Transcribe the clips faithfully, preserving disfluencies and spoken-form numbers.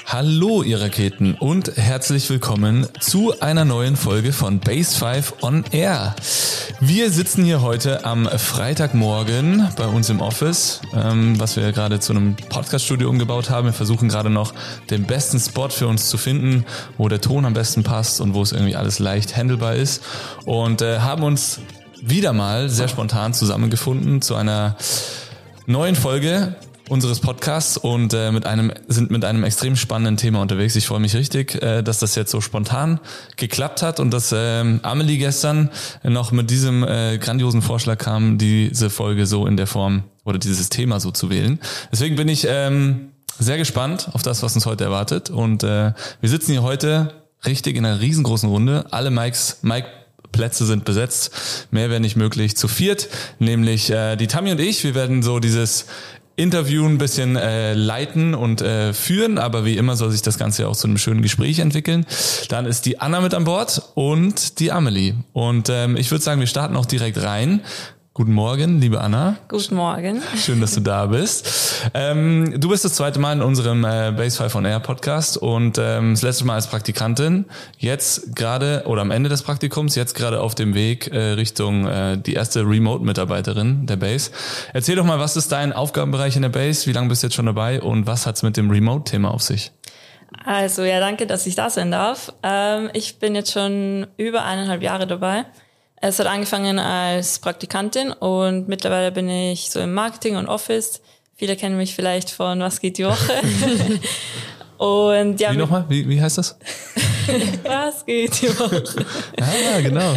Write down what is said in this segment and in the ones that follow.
Hallo ihr Raketen und herzlich willkommen zu einer neuen Folge von Base fünf on Air. Wir sitzen hier heute am Freitagmorgen bei uns im Office, ähm, was wir gerade zu einem Podcaststudio umgebaut haben. Wir versuchen gerade noch den besten Spot für uns zu finden, wo der Ton am besten passt und wo es irgendwie alles leicht handelbar ist und äh, haben uns wieder mal sehr spontan zusammengefunden zu einer neuen Folge unseres Podcasts und äh, mit einem sind mit einem extrem spannenden Thema unterwegs. Ich freue mich richtig, äh, dass das jetzt so spontan geklappt hat und dass ähm, Amelie gestern noch mit diesem äh, grandiosen Vorschlag kam, diese Folge so in der Form oder dieses Thema so zu wählen. Deswegen bin ich ähm, sehr gespannt auf das, was uns heute erwartet und äh, wir sitzen hier heute richtig in einer riesengroßen Runde. Alle Mikes, Mike Plätze sind besetzt, mehr wäre nicht möglich, zu viert, nämlich äh, die Tammy und ich. Wir werden so dieses Interview ein bisschen äh, leiten und äh, führen, aber wie immer soll sich das Ganze auch zu einem schönen Gespräch entwickeln. Dann ist die Anna mit an Bord und die Amelie. Und ähm, ich würde sagen, wir starten auch direkt rein. Guten Morgen, liebe Anna. Guten Morgen. Schön, dass du da bist. Ähm, du bist das zweite Mal in unserem äh, Base fünf on Air Podcast und ähm, das letzte Mal als Praktikantin. Jetzt gerade oder am Ende des Praktikums, jetzt gerade auf dem Weg äh, Richtung äh, die erste Remote-Mitarbeiterin der Base. Erzähl doch mal, was ist dein Aufgabenbereich in der Base? Wie lange bist du jetzt schon dabei und was hat's mit dem Remote-Thema auf sich? Also ja, danke, dass ich da sein darf. Ähm, ich bin jetzt schon über eineinhalb Jahre dabei. Es hat angefangen als Praktikantin und mittlerweile bin ich so im Marketing und Office. Viele kennen mich vielleicht von Was geht die Woche? Und ja, wie nochmal? Wie, wie heißt das? Was geht die Woche? Ah, genau.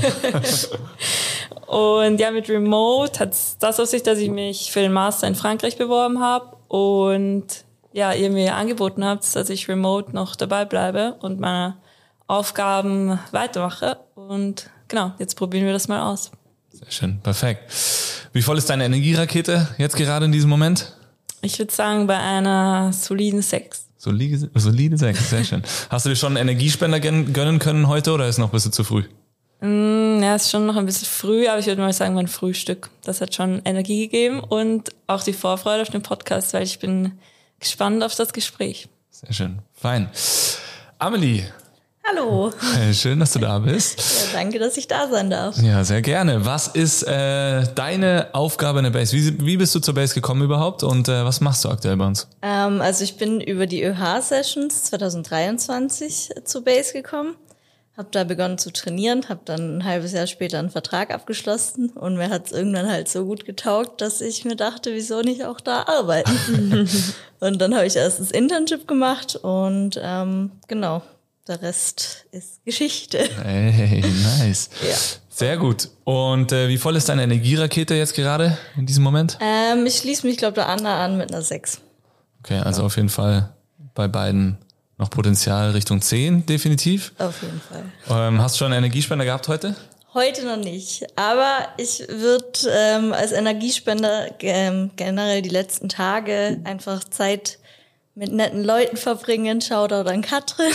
Und ja, mit Remote hat es das auf sich, dass ich mich für den Master in Frankreich beworben habe und ja, ihr mir angeboten habt, dass ich remote noch dabei bleibe und meine Aufgaben weitermache und genau, jetzt probieren wir das mal aus. Sehr schön, perfekt. Wie voll ist deine Energierakete jetzt gerade in diesem Moment? Ich würde sagen, bei einer soliden sechs. Solide, solide sechs, sehr schön. Hast du dir schon einen Energiespender gönnen können heute oder ist noch ein bisschen zu früh? Mm, ja, ist schon noch ein bisschen früh, aber ich würde mal sagen, mein Frühstück. Das hat schon Energie gegeben und auch die Vorfreude auf den Podcast, weil ich bin gespannt auf das Gespräch. Sehr schön, fein. Amelie. Hallo. Schön, dass du da bist. Ja, danke, dass ich da sein darf. Ja, sehr gerne. Was ist äh, deine Aufgabe in der Base? Wie, wie bist du zur Base gekommen überhaupt und äh, was machst du aktuell bei uns? Ähm, also ich bin über die ÖH-Sessions zwanzig dreiundzwanzig zur Base gekommen, habe da begonnen zu trainieren, habe dann ein halbes Jahr später einen Vertrag abgeschlossen und mir hat es irgendwann halt so gut getaugt, dass ich mir dachte, wieso nicht auch da arbeiten? Und dann habe ich erst das Internship gemacht und ähm, genau. Der Rest ist Geschichte. Hey, nice. Ja. Sehr gut. Und äh, wie voll ist deine Energierakete jetzt gerade in diesem Moment? Ähm, ich schließe mich, glaube ich, der Anna an mit einer sechs. Okay, also auf jeden Fall bei beiden noch Potenzial Richtung zehn, definitiv. Auf jeden Fall. Ähm, hast du schon einen Energiespender gehabt heute? Heute noch nicht, aber ich würde ähm, als Energiespender ähm, generell die letzten Tage einfach Zeit mit netten Leuten verbringen, Shoutout an Katrin.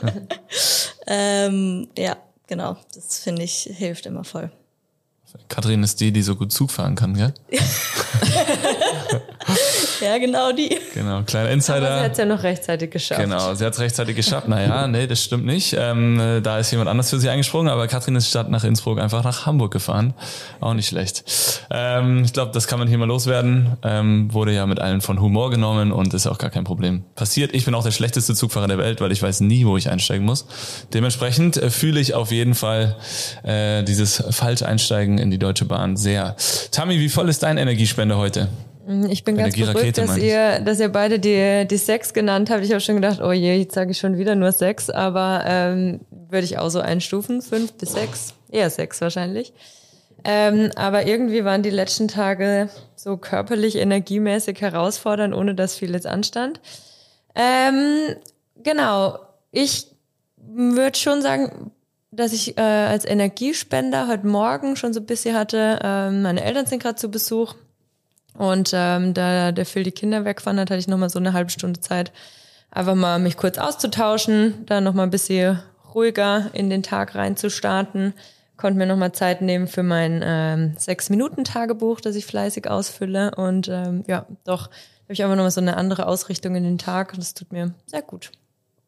ähm, ja, genau, das finde ich, hilft immer voll. Katrin ist die, die so gut Zug fahren kann, gell? Ja, genau die. Genau, kleiner Insider. Aber sie hat es ja noch rechtzeitig geschafft. Genau, sie hat es rechtzeitig geschafft. Naja, nee, das stimmt nicht. Ähm, da ist jemand anders für sie eingesprungen, aber Katrin ist statt nach Innsbruck einfach nach Hamburg gefahren. Auch nicht schlecht. Ähm, ich glaube, das kann man hier mal loswerden. Ähm, wurde ja mit allen von Humor genommen und ist auch gar kein Problem. Passiert, ich bin auch der schlechteste Zugfahrer der Welt, weil ich weiß nie, wo ich einsteigen muss. Dementsprechend äh, fühle ich auf jeden Fall äh, dieses Falscheinsteigen in die Deutsche Bahn sehr. Tammy, wie voll ist dein Energiespender heute? Ich bin ganz verrückt, dass ihr, dass ihr beide die, die sechs genannt habt. Ich habe schon gedacht, oh je, jetzt sage ich schon wieder nur sechs, aber ähm, würde ich auch so einstufen, fünf bis sechs, eher sechs wahrscheinlich. Ähm, aber irgendwie waren die letzten Tage so körperlich, energiemäßig herausfordernd, ohne dass viel jetzt anstand. Ähm, genau, ich würde schon sagen, dass ich äh, als Energiespender heute Morgen schon so ein bisschen hatte. Ähm, meine Eltern sind gerade zu Besuch. Und ähm, da der Phil die Kinder weggefahren hat, hatte ich nochmal so eine halbe Stunde Zeit, einfach mal mich kurz auszutauschen, da nochmal ein bisschen ruhiger in den Tag reinzustarten. Konnte mir nochmal Zeit nehmen für mein ähm, sechs-Minuten-Tagebuch, das ich fleißig ausfülle. Und ähm, ja, doch, habe ich einfach nochmal so eine andere Ausrichtung in den Tag und das tut mir sehr gut.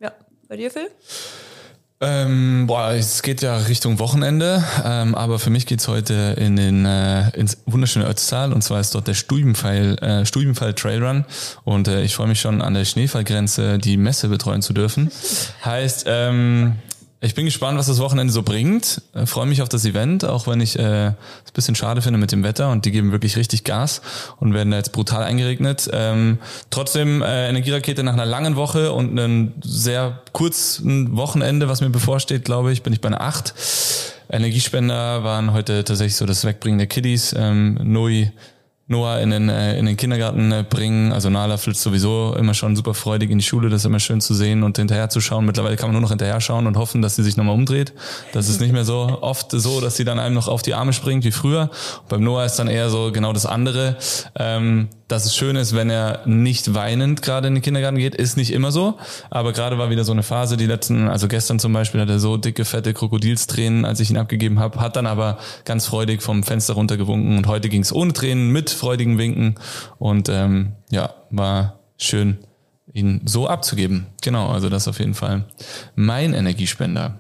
Ja, bei dir, Phil? Ähm, boah, es geht ja Richtung Wochenende, ähm, aber für mich geht's heute in den äh, ins wunderschöne Ötztal, und zwar ist dort der Stubenpfeil äh, Stubenpfeil Trailrun, und äh, ich freue mich schon, an der Schneefallgrenze die Messe betreuen zu dürfen. Heißt, ähm, ich bin gespannt, was das Wochenende so bringt. Ich freue mich auf das Event, auch wenn ich äh, es ein bisschen schade finde mit dem Wetter, und die geben wirklich richtig Gas und werden da jetzt brutal eingeregnet. Ähm, trotzdem äh, Energierakete nach einer langen Woche und einem sehr kurzen Wochenende, was mir bevorsteht, glaube ich, bin ich bei einer acht. Energiespender waren heute tatsächlich so das Wegbringen der Kiddies. Ähm, Noi Noah in den, äh, in den Kindergarten äh, bringen. Also Nala flitzt sowieso immer schon super freudig in die Schule. Das ist immer schön zu sehen und hinterher zu schauen. Mittlerweile kann man nur noch hinterher schauen und hoffen, dass sie sich nochmal umdreht. Das ist nicht mehr so oft so, dass sie dann einem noch auf die Arme springt wie früher. Und beim Noah ist dann eher so genau das andere. Ähm, dass es schön ist, wenn er nicht weinend gerade in den Kindergarten geht, ist nicht immer so. Aber gerade war wieder so eine Phase, die letzten, also gestern zum Beispiel hat er so dicke, fette Krokodilstränen, als ich ihn abgegeben habe, hat dann aber ganz freudig vom Fenster runtergewunken, und heute ging es ohne Tränen, mit freudigen Winken, und ähm, ja, war schön, ihn so abzugeben. Genau, also das ist auf jeden Fall mein Energiespender.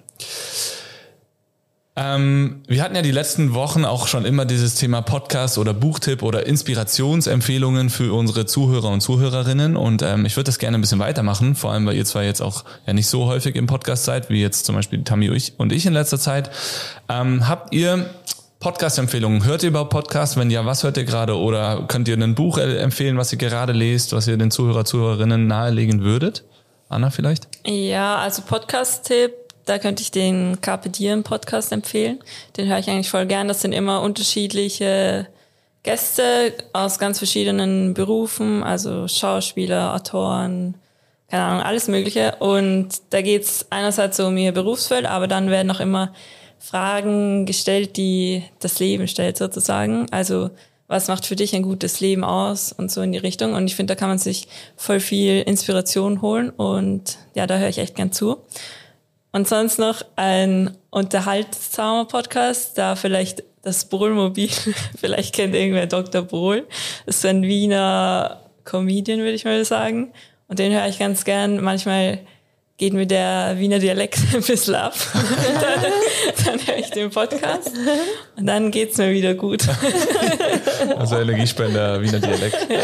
Ähm, wir hatten ja die letzten Wochen auch schon immer dieses Thema Podcast oder Buchtipp oder Inspirationsempfehlungen für unsere Zuhörer und Zuhörerinnen, und ähm, ich würde das gerne ein bisschen weitermachen, vor allem weil ihr zwar jetzt auch ja nicht so häufig im Podcast seid, wie jetzt zum Beispiel Tammy und ich in letzter Zeit. Ähm, habt ihr Podcast-Empfehlungen? Hört ihr überhaupt Podcasts? Wenn ja, was hört ihr gerade? Oder könnt ihr ein Buch empfehlen, was ihr gerade lest, was ihr den Zuhörer, Zuhörerinnen nahelegen würdet? Anna vielleicht? Ja, also Podcast-Tipp, da könnte ich den Carpe Diem Podcast empfehlen. Den höre ich eigentlich voll gern. Das sind immer unterschiedliche Gäste aus ganz verschiedenen Berufen, also Schauspieler, Autoren, keine Ahnung, alles Mögliche. Und da geht's einerseits so um ihr Berufsfeld, aber dann werden auch immer Fragen gestellt, die das Leben stellt sozusagen. Also was macht für dich ein gutes Leben aus und so in die Richtung. Und ich finde, da kann man sich voll viel Inspiration holen, und ja, da höre ich echt gern zu. Und sonst noch ein unterhaltsamer Podcast, da vielleicht das Bohlmobil, vielleicht kennt irgendwer Doktor Bohl. Das ist so ein Wiener Comedian, würde ich mal sagen. Und den höre ich ganz gern. Manchmal geht mir der Wiener Dialekt ein bisschen ab. dann, dann höre ich den Podcast und dann geht's mir wieder gut. Also Energiespender, Wiener Dialekt. Ja.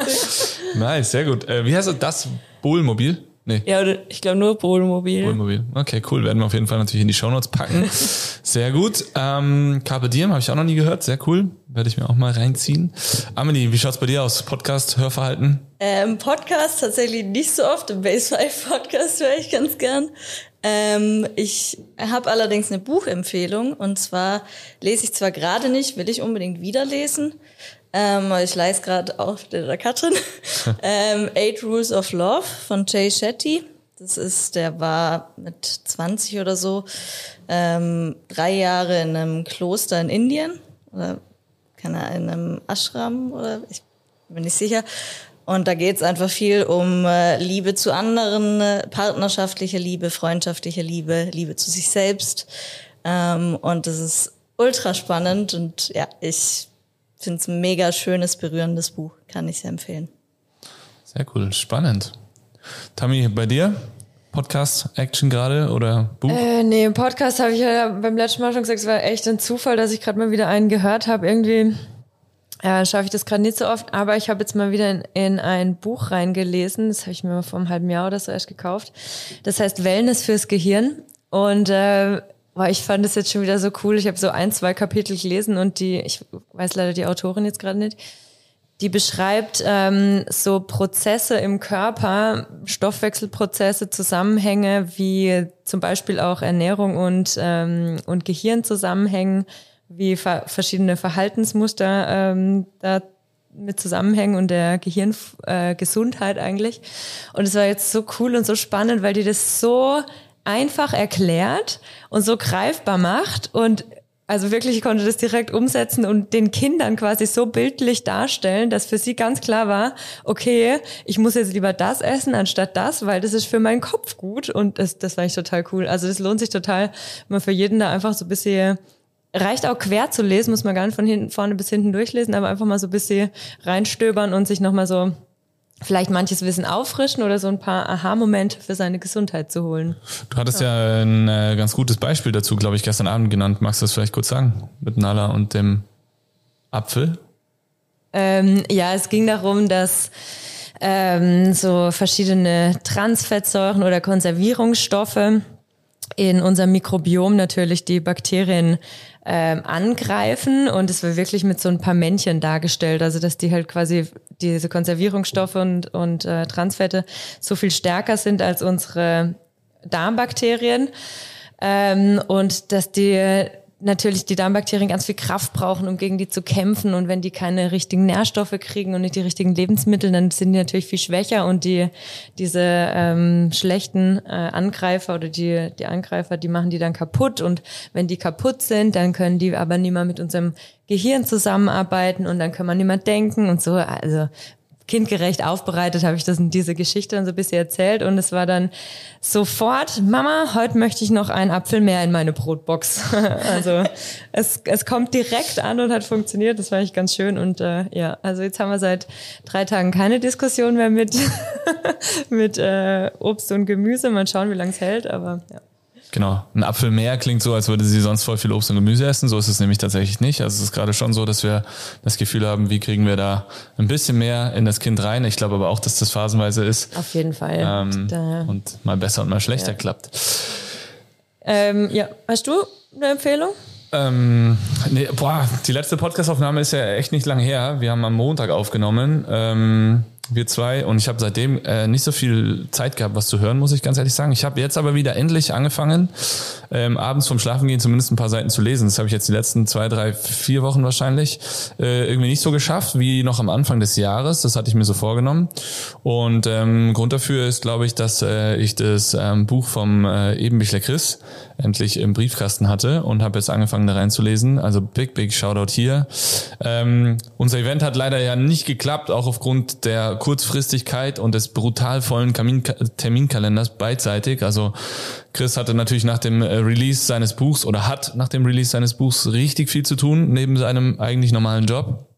Nice, sehr gut. Wie heißt das? Bohlmobil? Nee. Ja, oder ich glaube nur Bohlmobil. Bohlmobil. Okay, cool. Werden wir auf jeden Fall natürlich in die Shownotes packen. Sehr gut. Ähm, Carpe Diem habe ich auch noch nie gehört. Sehr cool. Werde ich mir auch mal reinziehen. Amelie, wie schaut's bei dir aus? Podcast, Hörverhalten? Ähm, Podcast tatsächlich nicht so oft. Im Base five Podcast höre ich ganz gern. Ähm, ich habe allerdings eine Buchempfehlung. Und zwar lese ich zwar gerade nicht, will ich unbedingt wieder lesen. Ähm, ich lese gerade auf der Katrin. ähm, Eight Rules of Love von Jay Shetty. Das ist, der war mit zwanzig oder so ähm, drei Jahre in einem Kloster in Indien. Oder keine Ahnung, in einem Ashram, oder ich bin nicht sicher. Und da geht's einfach viel um äh, Liebe zu anderen, äh, partnerschaftliche Liebe, freundschaftliche Liebe, Liebe zu sich selbst. Ähm, und das ist ultra spannend, und ja, ich finde es ein mega schönes, berührendes Buch. Kann ich sehr empfehlen. Sehr cool, spannend. Tammy, bei dir? Podcast, Action gerade oder Buch? Äh, nee, Podcast habe ich ja beim letzten Mal schon gesagt, es war echt ein Zufall, dass ich gerade mal wieder einen gehört habe. Irgendwie äh, schaffe ich das gerade nicht so oft, aber ich habe jetzt mal wieder in, in ein Buch reingelesen. Das habe ich mir vor einem halben Jahr oder so erst gekauft. Das heißt Wellness fürs Gehirn. Und äh, Boah, ich fand das jetzt schon wieder so cool. Ich habe so ein, zwei Kapitel gelesen, und die, ich weiß leider die Autorin jetzt gerade nicht, die beschreibt ähm, so Prozesse im Körper, Stoffwechselprozesse, Zusammenhänge, wie zum Beispiel auch Ernährung und ähm, und Gehirn zusammenhängen, wie ver- verschiedene Verhaltensmuster ähm, da mit zusammenhängen und der Gehirngesundheit äh, eigentlich. Und es war jetzt so cool und so spannend, weil die das so einfach erklärt und so greifbar macht, und also wirklich, ich konnte das direkt umsetzen und den Kindern quasi so bildlich darstellen, dass für sie ganz klar war, okay, ich muss jetzt lieber das essen anstatt das, weil das ist für meinen Kopf gut, und das, das fand ich total cool. Also das lohnt sich total, mal für jeden da einfach so ein bisschen, reicht auch quer zu lesen, muss man gar nicht von hinten, vorne bis hinten durchlesen, aber einfach mal so ein bisschen reinstöbern und sich nochmal so vielleicht manches Wissen auffrischen oder so ein paar Aha-Momente für seine Gesundheit zu holen. Du hattest ja, ja ein äh, ganz gutes Beispiel dazu, glaube ich, gestern Abend genannt. Magst du das vielleicht kurz sagen? Mit Nala und dem Apfel? Ähm, ja, es ging darum, dass ähm, so verschiedene Transfettsäuren oder Konservierungsstoffe in unserem Mikrobiom natürlich die Bakterien ähm, angreifen, und es war wirklich mit so ein paar Männchen dargestellt, also dass die halt quasi diese Konservierungsstoffe und, und äh, Transfette so viel stärker sind als unsere Darmbakterien, ähm, und dass die natürlich die Darmbakterien ganz viel Kraft brauchen, um gegen die zu kämpfen, und wenn die keine richtigen Nährstoffe kriegen und nicht die richtigen Lebensmittel, dann sind die natürlich viel schwächer, und die diese ähm, schlechten äh, Angreifer oder die die Angreifer, die machen die dann kaputt, und wenn die kaputt sind, dann können die aber nicht mehr mit unserem Gehirn zusammenarbeiten, und dann kann man nicht mehr denken und so, also kindgerecht aufbereitet habe ich das in diese Geschichte dann so ein bisschen erzählt, und es war dann sofort, Mama, heute möchte ich noch einen Apfel mehr in meine Brotbox. Also es es kommt direkt an und hat funktioniert, das war echt ganz schön, und äh, ja, also jetzt haben wir seit drei Tagen keine Diskussion mehr mit mit äh, Obst und Gemüse, mal schauen, wie lange es hält, aber ja. Genau, ein Apfel mehr klingt so, als würde sie sonst voll viel Obst und Gemüse essen. So ist es nämlich tatsächlich nicht. Also es ist gerade schon so, dass wir das Gefühl haben, wie kriegen wir da ein bisschen mehr in das Kind rein. Ich glaube aber auch, dass das phasenweise ist. Auf jeden Fall. Ähm, und mal besser und mal schlechter ja. klappt. Ähm, ja, hast du eine Empfehlung? Ähm, nee, boah, die letzte Podcast-Aufnahme ist ja echt nicht lang her. Wir haben am Montag aufgenommen. Ähm, wir zwei, und ich habe seitdem äh, nicht so viel Zeit gehabt, was zu hören, muss ich ganz ehrlich sagen. Ich habe jetzt aber wieder endlich angefangen, ähm, abends vom Schlafengehen zumindest ein paar Seiten zu lesen. Das habe ich jetzt die letzten zwei, drei, vier Wochen wahrscheinlich äh, irgendwie nicht so geschafft wie noch am Anfang des Jahres. Das hatte ich mir so vorgenommen. Und ähm, Grund dafür ist, glaube ich, dass äh, ich das ähm, Buch vom äh, Ebenbichler Chris endlich im Briefkasten hatte und habe jetzt angefangen, da reinzulesen. Also big, big Shoutout hier. Ähm, unser Event hat leider ja nicht geklappt, auch aufgrund der Kurzfristigkeit und des brutal vollen Kamin- Terminkalenders beidseitig. Also Chris hatte natürlich nach dem Release seines Buchs oder hat nach dem Release seines Buchs richtig viel zu tun, neben seinem eigentlich normalen Job.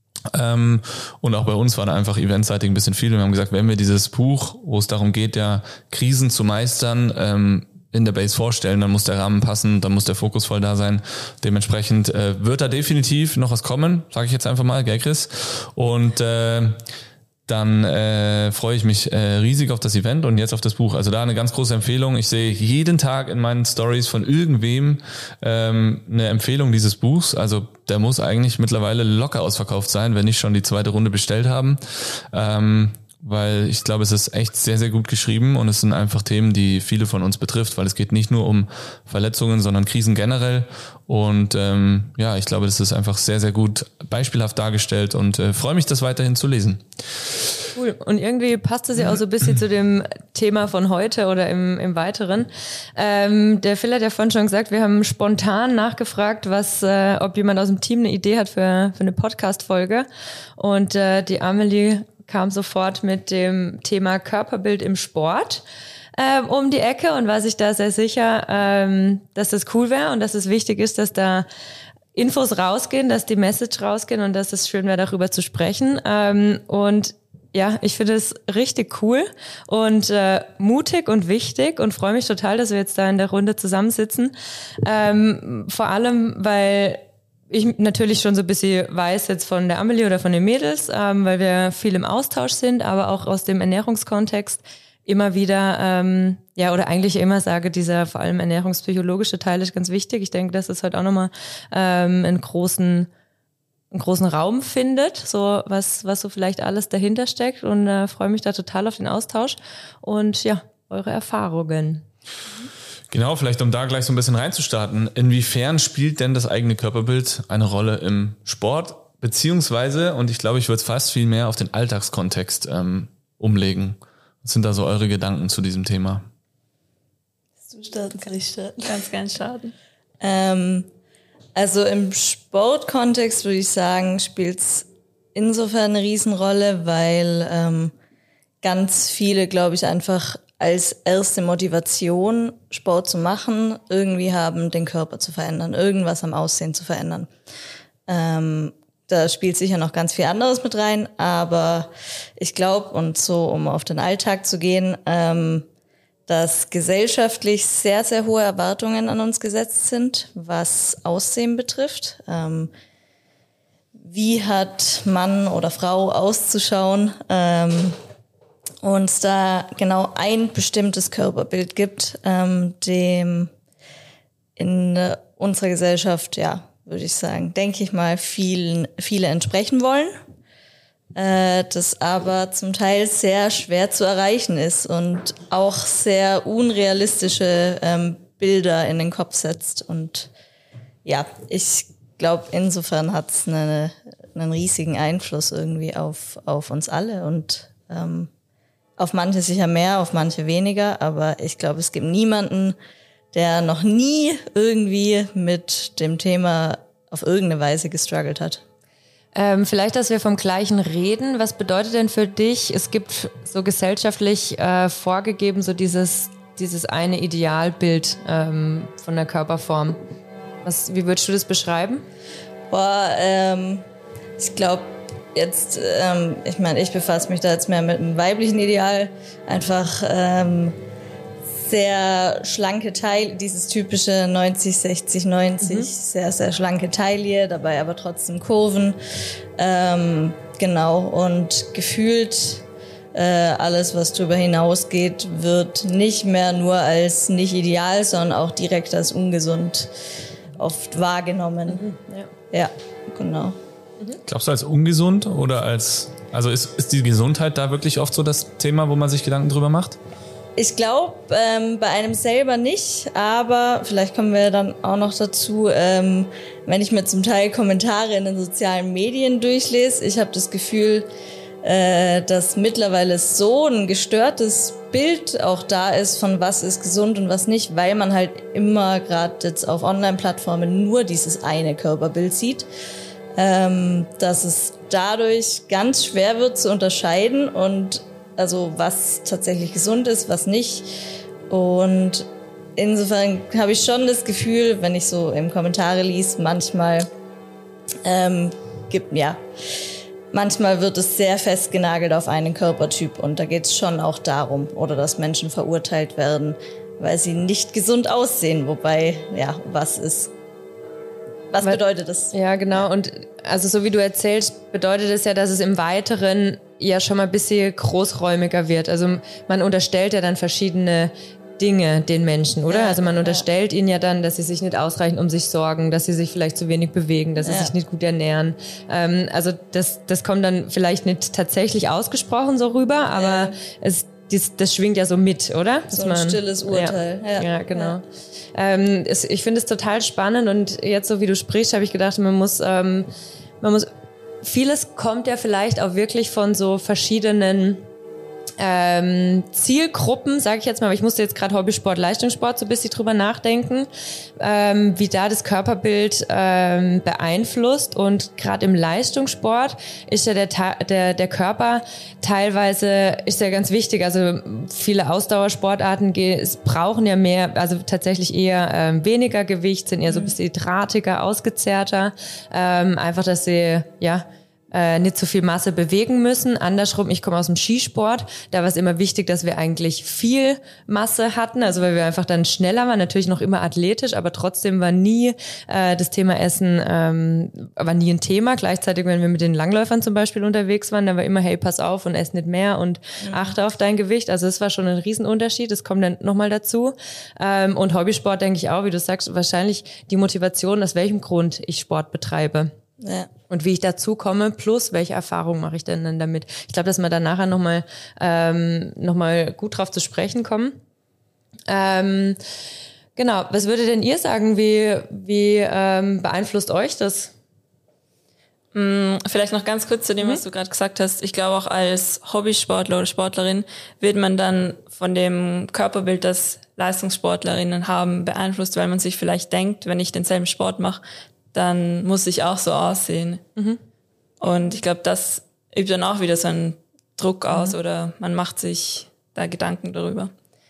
Ähm, und auch bei uns war da einfach eventseitig ein bisschen viel. Wir haben gesagt, wenn wir dieses Buch, wo es darum geht, ja Krisen zu meistern, ähm, in der Base vorstellen, dann muss der Rahmen passen, dann muss der Fokus voll da sein. Dementsprechend äh, wird da definitiv noch was kommen, sage ich jetzt einfach mal, gell Chris? Und äh, dann äh, freue ich mich äh, riesig auf das Event und jetzt auf das Buch. Also da eine ganz große Empfehlung. Ich sehe jeden Tag in meinen Stories von irgendwem ähm, eine Empfehlung dieses Buchs. Also der muss eigentlich mittlerweile locker ausverkauft sein, wenn nicht schon die zweite Runde bestellt haben. Ähm, weil ich glaube, es ist echt sehr, sehr gut geschrieben und es sind einfach Themen, die viele von uns betrifft, weil es geht nicht nur um Verletzungen, sondern Krisen generell. Und ähm, ja, ich glaube, das ist einfach sehr, sehr gut beispielhaft dargestellt und äh, freue mich, das weiterhin zu lesen. Cool. Und irgendwie passt es ja auch so ein bisschen zu dem Thema von heute oder im, im Weiteren. Ähm, der Phil hat ja vorhin schon gesagt, wir haben spontan nachgefragt, was, äh, ob jemand aus dem Team eine Idee hat für, für eine Podcast-Folge. Und äh, die Amelie kam sofort mit dem Thema Körperbild im Sport ähm, um die Ecke und war sich da sehr sicher, ähm, dass das cool wäre und dass es wichtig ist, dass da Infos rausgehen, dass die Message rausgehen und dass es schön wäre, darüber zu sprechen. Ähm, und ja, ich finde es richtig cool und äh, mutig und wichtig und freue mich total, dass wir jetzt da in der Runde zusammensitzen. Ähm, vor allem, weil ich natürlich schon so ein bisschen weiß jetzt von der Amelie oder von den Mädels, ähm, weil wir viel im Austausch sind, aber auch aus dem Ernährungskontext immer wieder, ähm, ja, oder eigentlich immer sage, dieser vor allem ernährungspsychologische Teil ist ganz wichtig. Ich denke, dass es heute auch nochmal ähm, einen großen einen großen Raum findet, so was was so vielleicht alles dahinter steckt und äh, freue mich da total auf den Austausch und ja, eure Erfahrungen. Genau, vielleicht um da gleich so ein bisschen reinzustarten. Inwiefern spielt denn das eigene Körperbild eine Rolle im Sport? Beziehungsweise, und ich glaube, ich würde es fast viel mehr auf den Alltagskontext ähm, umlegen. Was sind da so eure Gedanken zu diesem Thema? Kannst du starten? Kann ich starten? Ganz gern starten. Ähm, also im Sportkontext würde ich sagen, spielt es insofern eine Riesenrolle, weil ähm, ganz viele, glaube ich, einfach als erste Motivation, Sport zu machen, irgendwie haben, den Körper zu verändern, irgendwas am Aussehen zu verändern. Ähm, da spielt sicher noch ganz viel anderes mit rein, aber ich glaube, und so, um auf den Alltag zu gehen, ähm, dass gesellschaftlich sehr, sehr hohe Erwartungen an uns gesetzt sind, was Aussehen betrifft. Ähm, wie hat Mann oder Frau auszuschauen? Ähm, und es da genau ein bestimmtes Körperbild gibt, ähm, dem in äh, unserer Gesellschaft, ja, würde ich sagen, denke ich mal, vielen, viele entsprechen wollen, äh, das aber zum Teil sehr schwer zu erreichen ist und auch sehr unrealistische ähm, Bilder in den Kopf setzt. Und ja, ich glaube, insofern hat es eine, einen riesigen Einfluss irgendwie auf, auf uns alle und ähm, auf manche sicher mehr, auf manche weniger, aber ich glaube, es gibt niemanden, der noch nie irgendwie mit dem Thema auf irgendeine Weise gestruggelt hat. Ähm, vielleicht, dass wir vom Gleichen reden. Was bedeutet denn für dich, es gibt so gesellschaftlich äh, vorgegeben, so dieses, dieses eine Idealbild ähm, von der Körperform. Was, wie würdest du das beschreiben? Boah, ähm, ich glaube, jetzt, ähm, ich meine, ich befasse mich da jetzt mehr mit einem weiblichen Ideal. Einfach ähm, sehr schlanke Taille, dieses typische neunzig, sechzig, neunzig, mhm. sehr, sehr schlanke Taille, dabei aber trotzdem Kurven. Ähm, genau, und gefühlt äh, alles, was darüber hinausgeht, wird nicht mehr nur als nicht ideal, sondern auch direkt als ungesund oft wahrgenommen. Mhm, ja. ja, genau. Mhm. Glaubst du als ungesund oder als, also ist, ist die Gesundheit da wirklich oft so das Thema, wo man sich Gedanken drüber macht? Ich glaube, ähm, bei einem selber nicht, aber vielleicht kommen wir dann auch noch dazu, ähm, wenn ich mir zum Teil Kommentare in den sozialen Medien durchlese, ich habe das Gefühl, äh, dass mittlerweile so ein gestörtes Bild auch da ist von was ist gesund und was nicht, weil man halt immer gerade jetzt auf Online-Plattformen nur dieses eine Körperbild sieht, ähm, dass es dadurch ganz schwer wird zu unterscheiden und also was tatsächlich gesund ist, was nicht. Und insofern habe ich schon das Gefühl, wenn ich so im Kommentare liest, manchmal ähm, gibt ja, manchmal wird es sehr festgenagelt auf einen Körpertyp und da geht es schon auch darum, oder dass Menschen verurteilt werden, weil sie nicht gesund aussehen. Wobei, ja, was ist Was bedeutet das? Ja, genau. Und also so wie du erzählst, bedeutet es ja, dass es im Weiteren ja schon mal ein bisschen großräumiger wird. Also man unterstellt ja dann verschiedene Dinge den Menschen, oder? Ja, also man unterstellt ja. ihnen ja dann, dass sie sich nicht ausreichend um sich sorgen, dass sie sich vielleicht zu wenig bewegen, dass sie ja. sich nicht gut ernähren. Ähm, also das, das kommt dann vielleicht nicht tatsächlich ausgesprochen so rüber, aber ja. es Das, das schwingt ja so mit, oder? So ein man, stilles Urteil. Ja, ja. ja genau. Ja. Ähm, es, ich finde es total spannend und jetzt so wie du sprichst, habe ich gedacht, man muss, ähm, man muss, vieles kommt ja vielleicht auch wirklich von so verschiedenen ähm, Zielgruppen, sage ich jetzt mal, aber ich musste jetzt gerade Hobbysport, Leistungssport so ein bisschen drüber nachdenken, ähm, wie da das Körperbild ähm, beeinflusst und gerade im Leistungssport ist ja der, der, der Körper teilweise ist ja ganz wichtig, also viele Ausdauersportarten brauchen ja mehr, also tatsächlich eher ähm, weniger Gewicht, sind eher so ein bisschen drahtiger, ausgezerrter, ähm, einfach, dass sie, ja, Äh, nicht so viel Masse bewegen müssen. Andersrum, ich komme aus dem Skisport, da war es immer wichtig, dass wir eigentlich viel Masse hatten, also weil wir einfach dann schneller waren, natürlich noch immer athletisch, aber trotzdem war nie äh, das Thema Essen, ähm, war nie ein Thema. Gleichzeitig, wenn wir mit den Langläufern zum Beispiel unterwegs waren, da war immer, hey, pass auf und ess nicht mehr und mhm. achte auf dein Gewicht. Also es war schon ein Riesenunterschied, das kommt dann nochmal dazu. Ähm, und Hobbysport denke ich auch, wie du sagst, wahrscheinlich die Motivation, aus welchem Grund ich Sport betreibe. Ja. Und wie ich dazu komme, plus welche Erfahrungen mache ich denn dann damit? Ich glaube, dass wir da nachher nochmal ähm, noch mal gut drauf zu sprechen kommen. Ähm, genau, was würdet denn ihr sagen? Wie, wie ähm, beeinflusst euch das? Vielleicht noch ganz kurz zu dem, mhm. was du gerade gesagt hast. Ich glaube, auch als Hobbysportler oder Sportlerin wird man dann von dem Körperbild, das Leistungssportlerinnen haben, beeinflusst, weil man sich vielleicht denkt, wenn ich denselben Sport mache, dann muss ich auch so aussehen. Mhm. Und ich glaube, das übt dann auch wieder so einen Druck aus mhm. oder man macht sich da Gedanken darüber.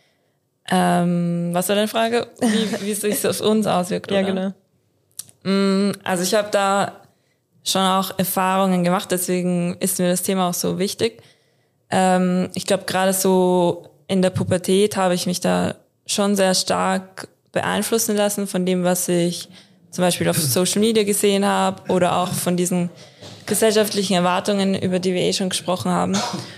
Ähm, was war deine Frage? Wie, wie sich das auf uns auswirkt? Ja, oder? genau. Also ich habe da schon auch Erfahrungen gemacht, deswegen ist mir das Thema auch so wichtig. Ähm, ich glaube, gerade so in der Pubertät habe ich mich da schon sehr stark beeinflussen lassen von dem, was ich zum Beispiel auf Social Media gesehen habe oder auch von diesen gesellschaftlichen Erwartungen, über die wir eh schon gesprochen haben.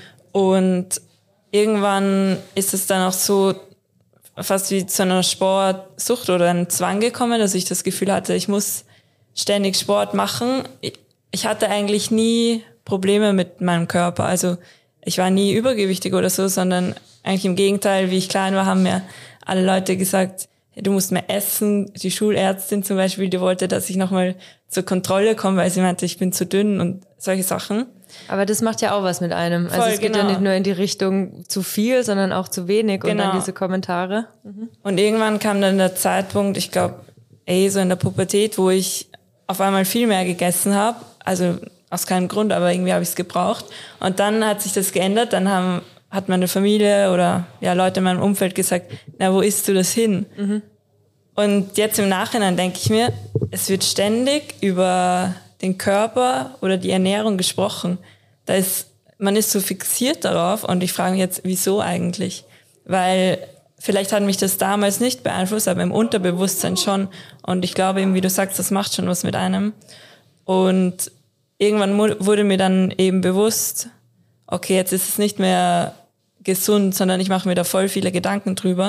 Und irgendwann ist es dann auch so fast wie zu einer Sportsucht oder einem Zwang gekommen, dass ich das Gefühl hatte, ich muss ständig Sport machen. Ich hatte eigentlich nie Probleme mit meinem Körper. Also ich war nie übergewichtig oder so, sondern eigentlich im Gegenteil, wie ich klein war, haben mir alle Leute gesagt, du musst mehr essen. Die Schulärztin zum Beispiel, die wollte, dass ich nochmal zur Kontrolle komme, weil sie meinte, ich bin zu dünn und solche Sachen. Aber das macht ja auch was mit einem. Voll, also es geht genau. ja nicht nur in die Richtung zu viel, sondern auch zu wenig genau. und dann diese Kommentare. Mhm. Und irgendwann kam dann der Zeitpunkt, ich glaube, ey, so in der Pubertät, wo ich auf einmal viel mehr gegessen habe. Also aus keinem Grund, aber irgendwie habe ich es gebraucht. Und dann hat sich das geändert. Dann haben hat meine Familie oder ja Leute in meinem Umfeld gesagt, na, wo isst du das hin? Mhm. Und jetzt im Nachhinein denke ich mir, es wird ständig über den Körper oder die Ernährung gesprochen. Da ist, man ist so fixiert darauf und ich frage mich jetzt, wieso eigentlich? Weil vielleicht hat mich das damals nicht beeinflusst, aber im Unterbewusstsein schon. Und ich glaube eben, wie du sagst, das macht schon was mit einem. Und irgendwann wurde mir dann eben bewusst, okay, jetzt ist es nicht mehr gesund, sondern ich mache mir da voll viele Gedanken drüber.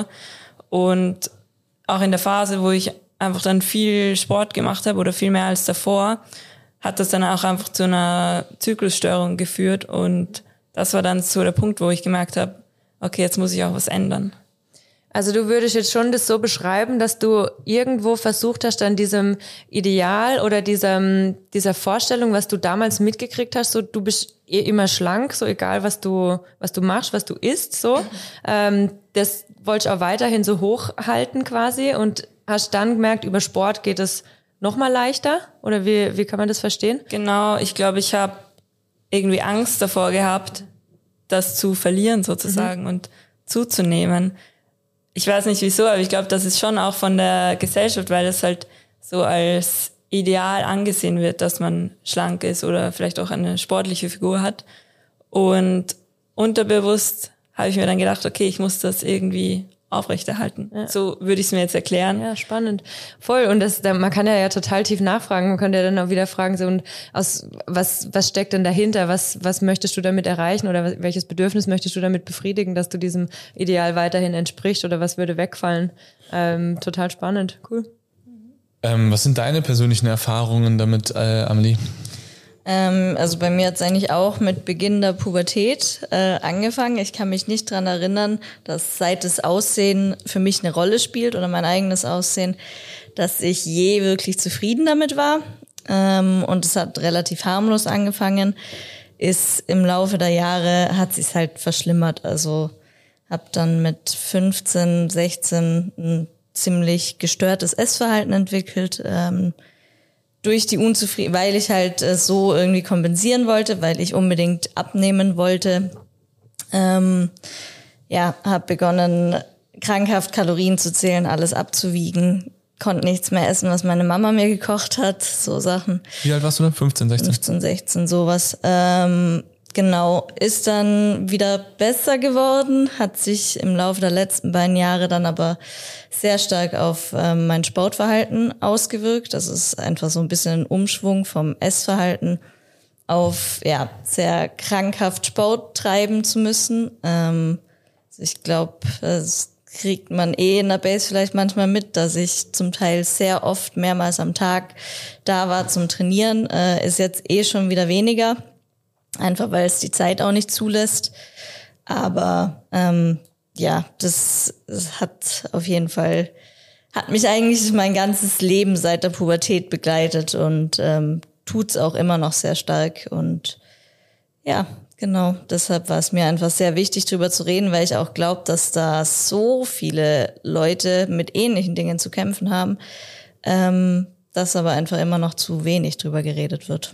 Und auch in der Phase, wo ich einfach dann viel Sport gemacht habe oder viel mehr als davor, hat das dann auch einfach zu einer Zyklusstörung geführt. Und das war dann so der Punkt, wo ich gemerkt habe, okay, jetzt muss ich auch was ändern. Also du würdest jetzt schon das so beschreiben, dass du irgendwo versucht hast, an diesem Ideal oder diesem, dieser Vorstellung, was du damals mitgekriegt hast, so du bist eh immer schlank, so egal was du, was du machst, was du isst, so. Ähm, das wolltest du auch weiterhin so hochhalten quasi und hast dann gemerkt, über Sport geht es noch mal leichter? Oder wie, wie kann man das verstehen? Genau, ich glaube, ich habe irgendwie Angst davor gehabt, das zu verlieren sozusagen mhm. und zuzunehmen. Ich weiß nicht wieso, aber ich glaube, das ist schon auch von der Gesellschaft, weil es halt so als ideal angesehen wird, dass man schlank ist oder vielleicht auch eine sportliche Figur hat. Und unterbewusst habe ich mir dann gedacht, okay, ich muss das irgendwie aufrechterhalten. Ja. So würde ich es mir jetzt erklären. Ja, spannend. Voll. Und das, man kann ja, ja total tief nachfragen. Man könnte ja dann auch wieder fragen, so, und aus, was, was steckt denn dahinter? Was, was möchtest du damit erreichen? Oder was, welches Bedürfnis möchtest du damit befriedigen, dass du diesem Ideal weiterhin entsprichst? Oder was würde wegfallen? Ähm, total spannend. Cool. Ähm, was sind deine persönlichen Erfahrungen damit, äh, Amelie? Ähm, also bei mir hat es eigentlich auch mit Beginn der Pubertät äh, angefangen. Ich kann mich nicht dran erinnern, dass seit das Aussehen für mich eine Rolle spielt oder mein eigenes Aussehen, dass ich je wirklich zufrieden damit war. Ähm, und es hat relativ harmlos angefangen. Ist im Laufe der Jahre hat sich's halt verschlimmert. Also habe dann mit fünfzehn, sechzehn ein ziemlich gestörtes Essverhalten entwickelt. Ähm, durch die Unzufriedenheit, weil ich halt äh, so irgendwie kompensieren wollte, weil ich unbedingt abnehmen wollte. Ähm, ja, habe begonnen, krankhaft Kalorien zu zählen, alles abzuwiegen, konnte nichts mehr essen, was meine Mama mir gekocht hat, so Sachen. Wie alt warst du denn? fünfzehn, sechzehn? fünfzehn, sechzehn, sowas. Ähm, genau, ist dann wieder besser geworden, hat sich im Laufe der letzten beiden Jahre dann aber sehr stark auf ähm, mein Sportverhalten ausgewirkt. Das ist einfach so ein bisschen ein Umschwung vom Essverhalten auf, ja, sehr krankhaft Sport treiben zu müssen. Ähm, also ich glaube, das kriegt man eh in der Base vielleicht manchmal mit, dass ich zum Teil sehr oft mehrmals am Tag da war zum Trainieren. Äh, ist jetzt eh schon wieder weniger, einfach weil es die Zeit auch nicht zulässt. Aber ähm, ja, das, das hat auf jeden Fall, hat mich eigentlich mein ganzes Leben seit der Pubertät begleitet und ähm, tut's auch immer noch sehr stark. Und ja, genau, deshalb war es mir einfach sehr wichtig, drüber zu reden, weil ich auch glaube, dass da so viele Leute mit ähnlichen Dingen zu kämpfen haben, ähm, dass aber einfach immer noch zu wenig drüber geredet wird.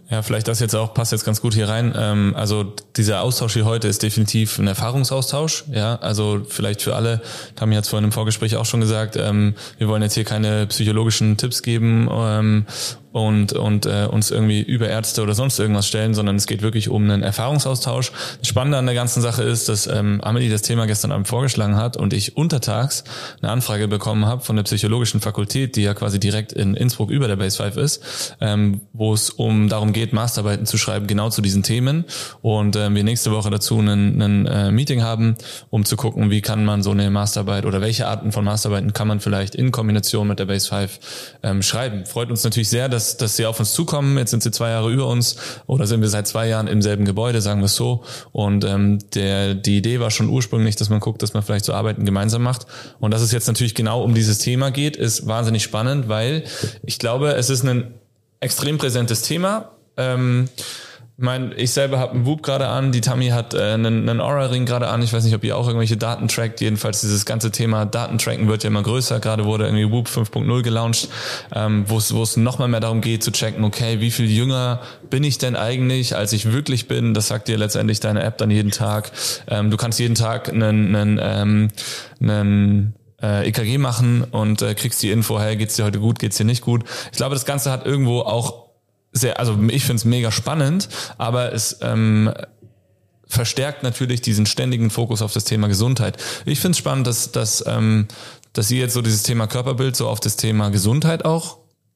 Ja, vielleicht das jetzt auch, passt jetzt ganz gut hier rein. Ähm, also dieser Austausch hier heute ist definitiv ein Erfahrungsaustausch. Ja, also vielleicht für alle, Tami hat es vorhin im Vorgespräch auch schon gesagt, ähm, wir wollen jetzt hier keine psychologischen Tipps geben ähm, und und äh, uns irgendwie über Ärzte oder sonst irgendwas stellen, sondern es geht wirklich um einen Erfahrungsaustausch. Das Spannende an der ganzen Sache ist, dass ähm, Amelie das Thema gestern Abend vorgeschlagen hat und ich untertags eine Anfrage bekommen habe von der psychologischen Fakultät, die ja quasi direkt in Innsbruck über der Base fünf ist, ähm, wo es um darum geht, Masterarbeiten zu schreiben, genau zu diesen Themen. Und ähm, wir nächste Woche dazu ein, ein äh, Meeting haben, um zu gucken, wie kann man so eine Masterarbeit oder welche Arten von Masterarbeiten kann man vielleicht in Kombination mit der Base fünf ähm, schreiben. Freut uns natürlich sehr, dass, dass sie auf uns zukommen. Jetzt sind sie zwei Jahre über uns oder sind wir seit zwei Jahren im selben Gebäude, sagen wir es so. Und ähm, der die Idee war schon ursprünglich, dass man guckt, dass man vielleicht so Arbeiten gemeinsam macht. Und dass es jetzt natürlich genau um dieses Thema geht, ist wahnsinnig spannend, weil ich glaube, es ist ein extrem präsentes Thema. Ähm, mein, ich selber habe einen Whoop gerade an, die Tami hat äh, einen, einen Aura-Ring gerade an. Ich weiß nicht, ob ihr auch irgendwelche Daten trackt. Jedenfalls dieses ganze Thema Datentracken wird ja immer größer. Gerade wurde irgendwie Whoop fünf Punkt null gelauncht, ähm, wo es wo es noch mal mehr darum geht zu checken, okay, wie viel jünger bin ich denn eigentlich, als ich wirklich bin? Das sagt dir letztendlich deine App dann jeden Tag. Ähm, du kannst jeden Tag einen, einen, ähm, einen äh, E K G machen und äh, kriegst die Info, hey, geht's dir heute gut, geht's dir nicht gut? Ich glaube, das Ganze hat irgendwo auch sehr, also ich finde es mega spannend, aber es ähm, verstärkt natürlich diesen ständigen Fokus auf das Thema Gesundheit. Ich finde es spannend, dass, dass, ähm, dass ihr jetzt so dieses Thema Körperbild so auf das Thema Gesundheit auch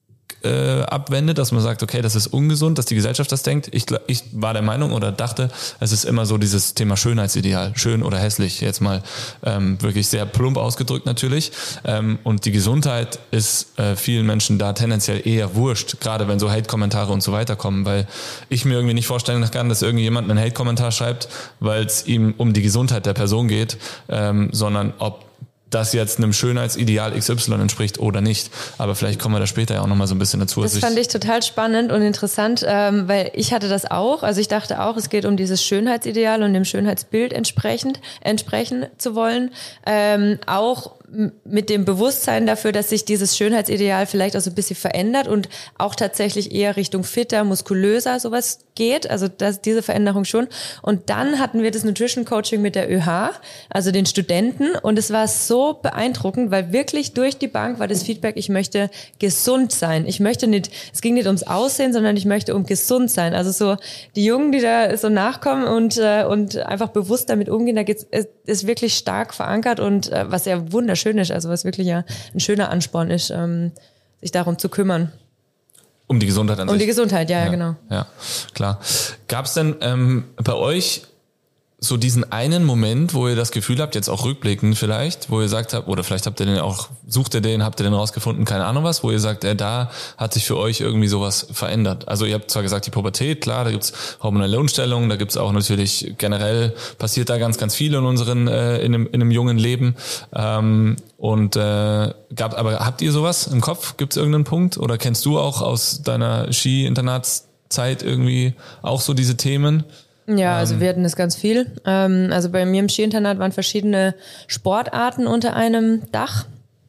äh, abwendet, dass man sagt, okay, das ist ungesund, dass die Gesellschaft das denkt. Ich, ich war der Meinung oder dachte, es ist immer so dieses Thema Schönheitsideal, schön oder hässlich, jetzt mal ähm, wirklich sehr plump ausgedrückt natürlich. Ähm, und die Gesundheit ist äh, vielen Menschen da tendenziell eher wurscht, gerade wenn so Hate-Kommentare und so weiter kommen, weil ich mir irgendwie nicht vorstellen kann, dass irgendjemand einen Hate-Kommentar schreibt, weil es ihm um die Gesundheit der Person geht, ähm, sondern ob das jetzt einem Schönheitsideal X Y entspricht oder nicht. Aber vielleicht kommen wir da später ja auch nochmal so ein bisschen dazu. Das fand ich total spannend und interessant, ähm, weil ich hatte das auch. Also ich dachte auch, es geht um dieses Schönheitsideal und dem Schönheitsbild entsprechend entsprechen zu wollen. Ähm, auch mit dem Bewusstsein dafür, dass sich dieses Schönheitsideal vielleicht auch so ein bisschen verändert und auch tatsächlich eher Richtung fitter, muskulöser sowas geht, also das, diese Veränderung schon. Und dann hatten wir das Nutrition Coaching mit der Ö H, also den Studenten, und es war so beeindruckend, weil wirklich durch die Bank war das Feedback, ich möchte gesund sein. Ich möchte nicht, es ging nicht ums Aussehen, sondern ich möchte um gesund sein. Also so die Jungen, die da so nachkommen und äh, und einfach bewusst damit umgehen, da geht's, ist wirklich stark verankert und äh, was ja wunderschön ist, also was wirklich ja ein schöner Ansporn ist, ähm, sich darum zu kümmern. Um die Gesundheit an sich? Um die Gesundheit, ja, ja, ja genau. Ja, klar. Gab es denn ähm, bei euch so diesen einen Moment, wo ihr das Gefühl habt, jetzt auch rückblickend vielleicht, wo ihr sagt habt, oder vielleicht habt ihr den auch, sucht ihr den, habt ihr den rausgefunden, keine Ahnung was, wo ihr sagt, äh, da hat sich für euch irgendwie sowas verändert. Also ihr habt zwar gesagt, die Pubertät, klar, da gibt's hormonelle Umstellungen, da gibt's auch natürlich generell, passiert da ganz, ganz viel in unseren, äh, in einem, in einem jungen Leben. Ähm, und äh, gab, aber habt ihr sowas im Kopf? Gibt's irgendeinen Punkt? Oder kennst du auch aus deiner Ski-Internatszeit irgendwie auch so diese Themen? Ja, also wir hatten das ganz viel. Also bei mir im Skiinternat waren verschiedene Sportarten unter einem Dach.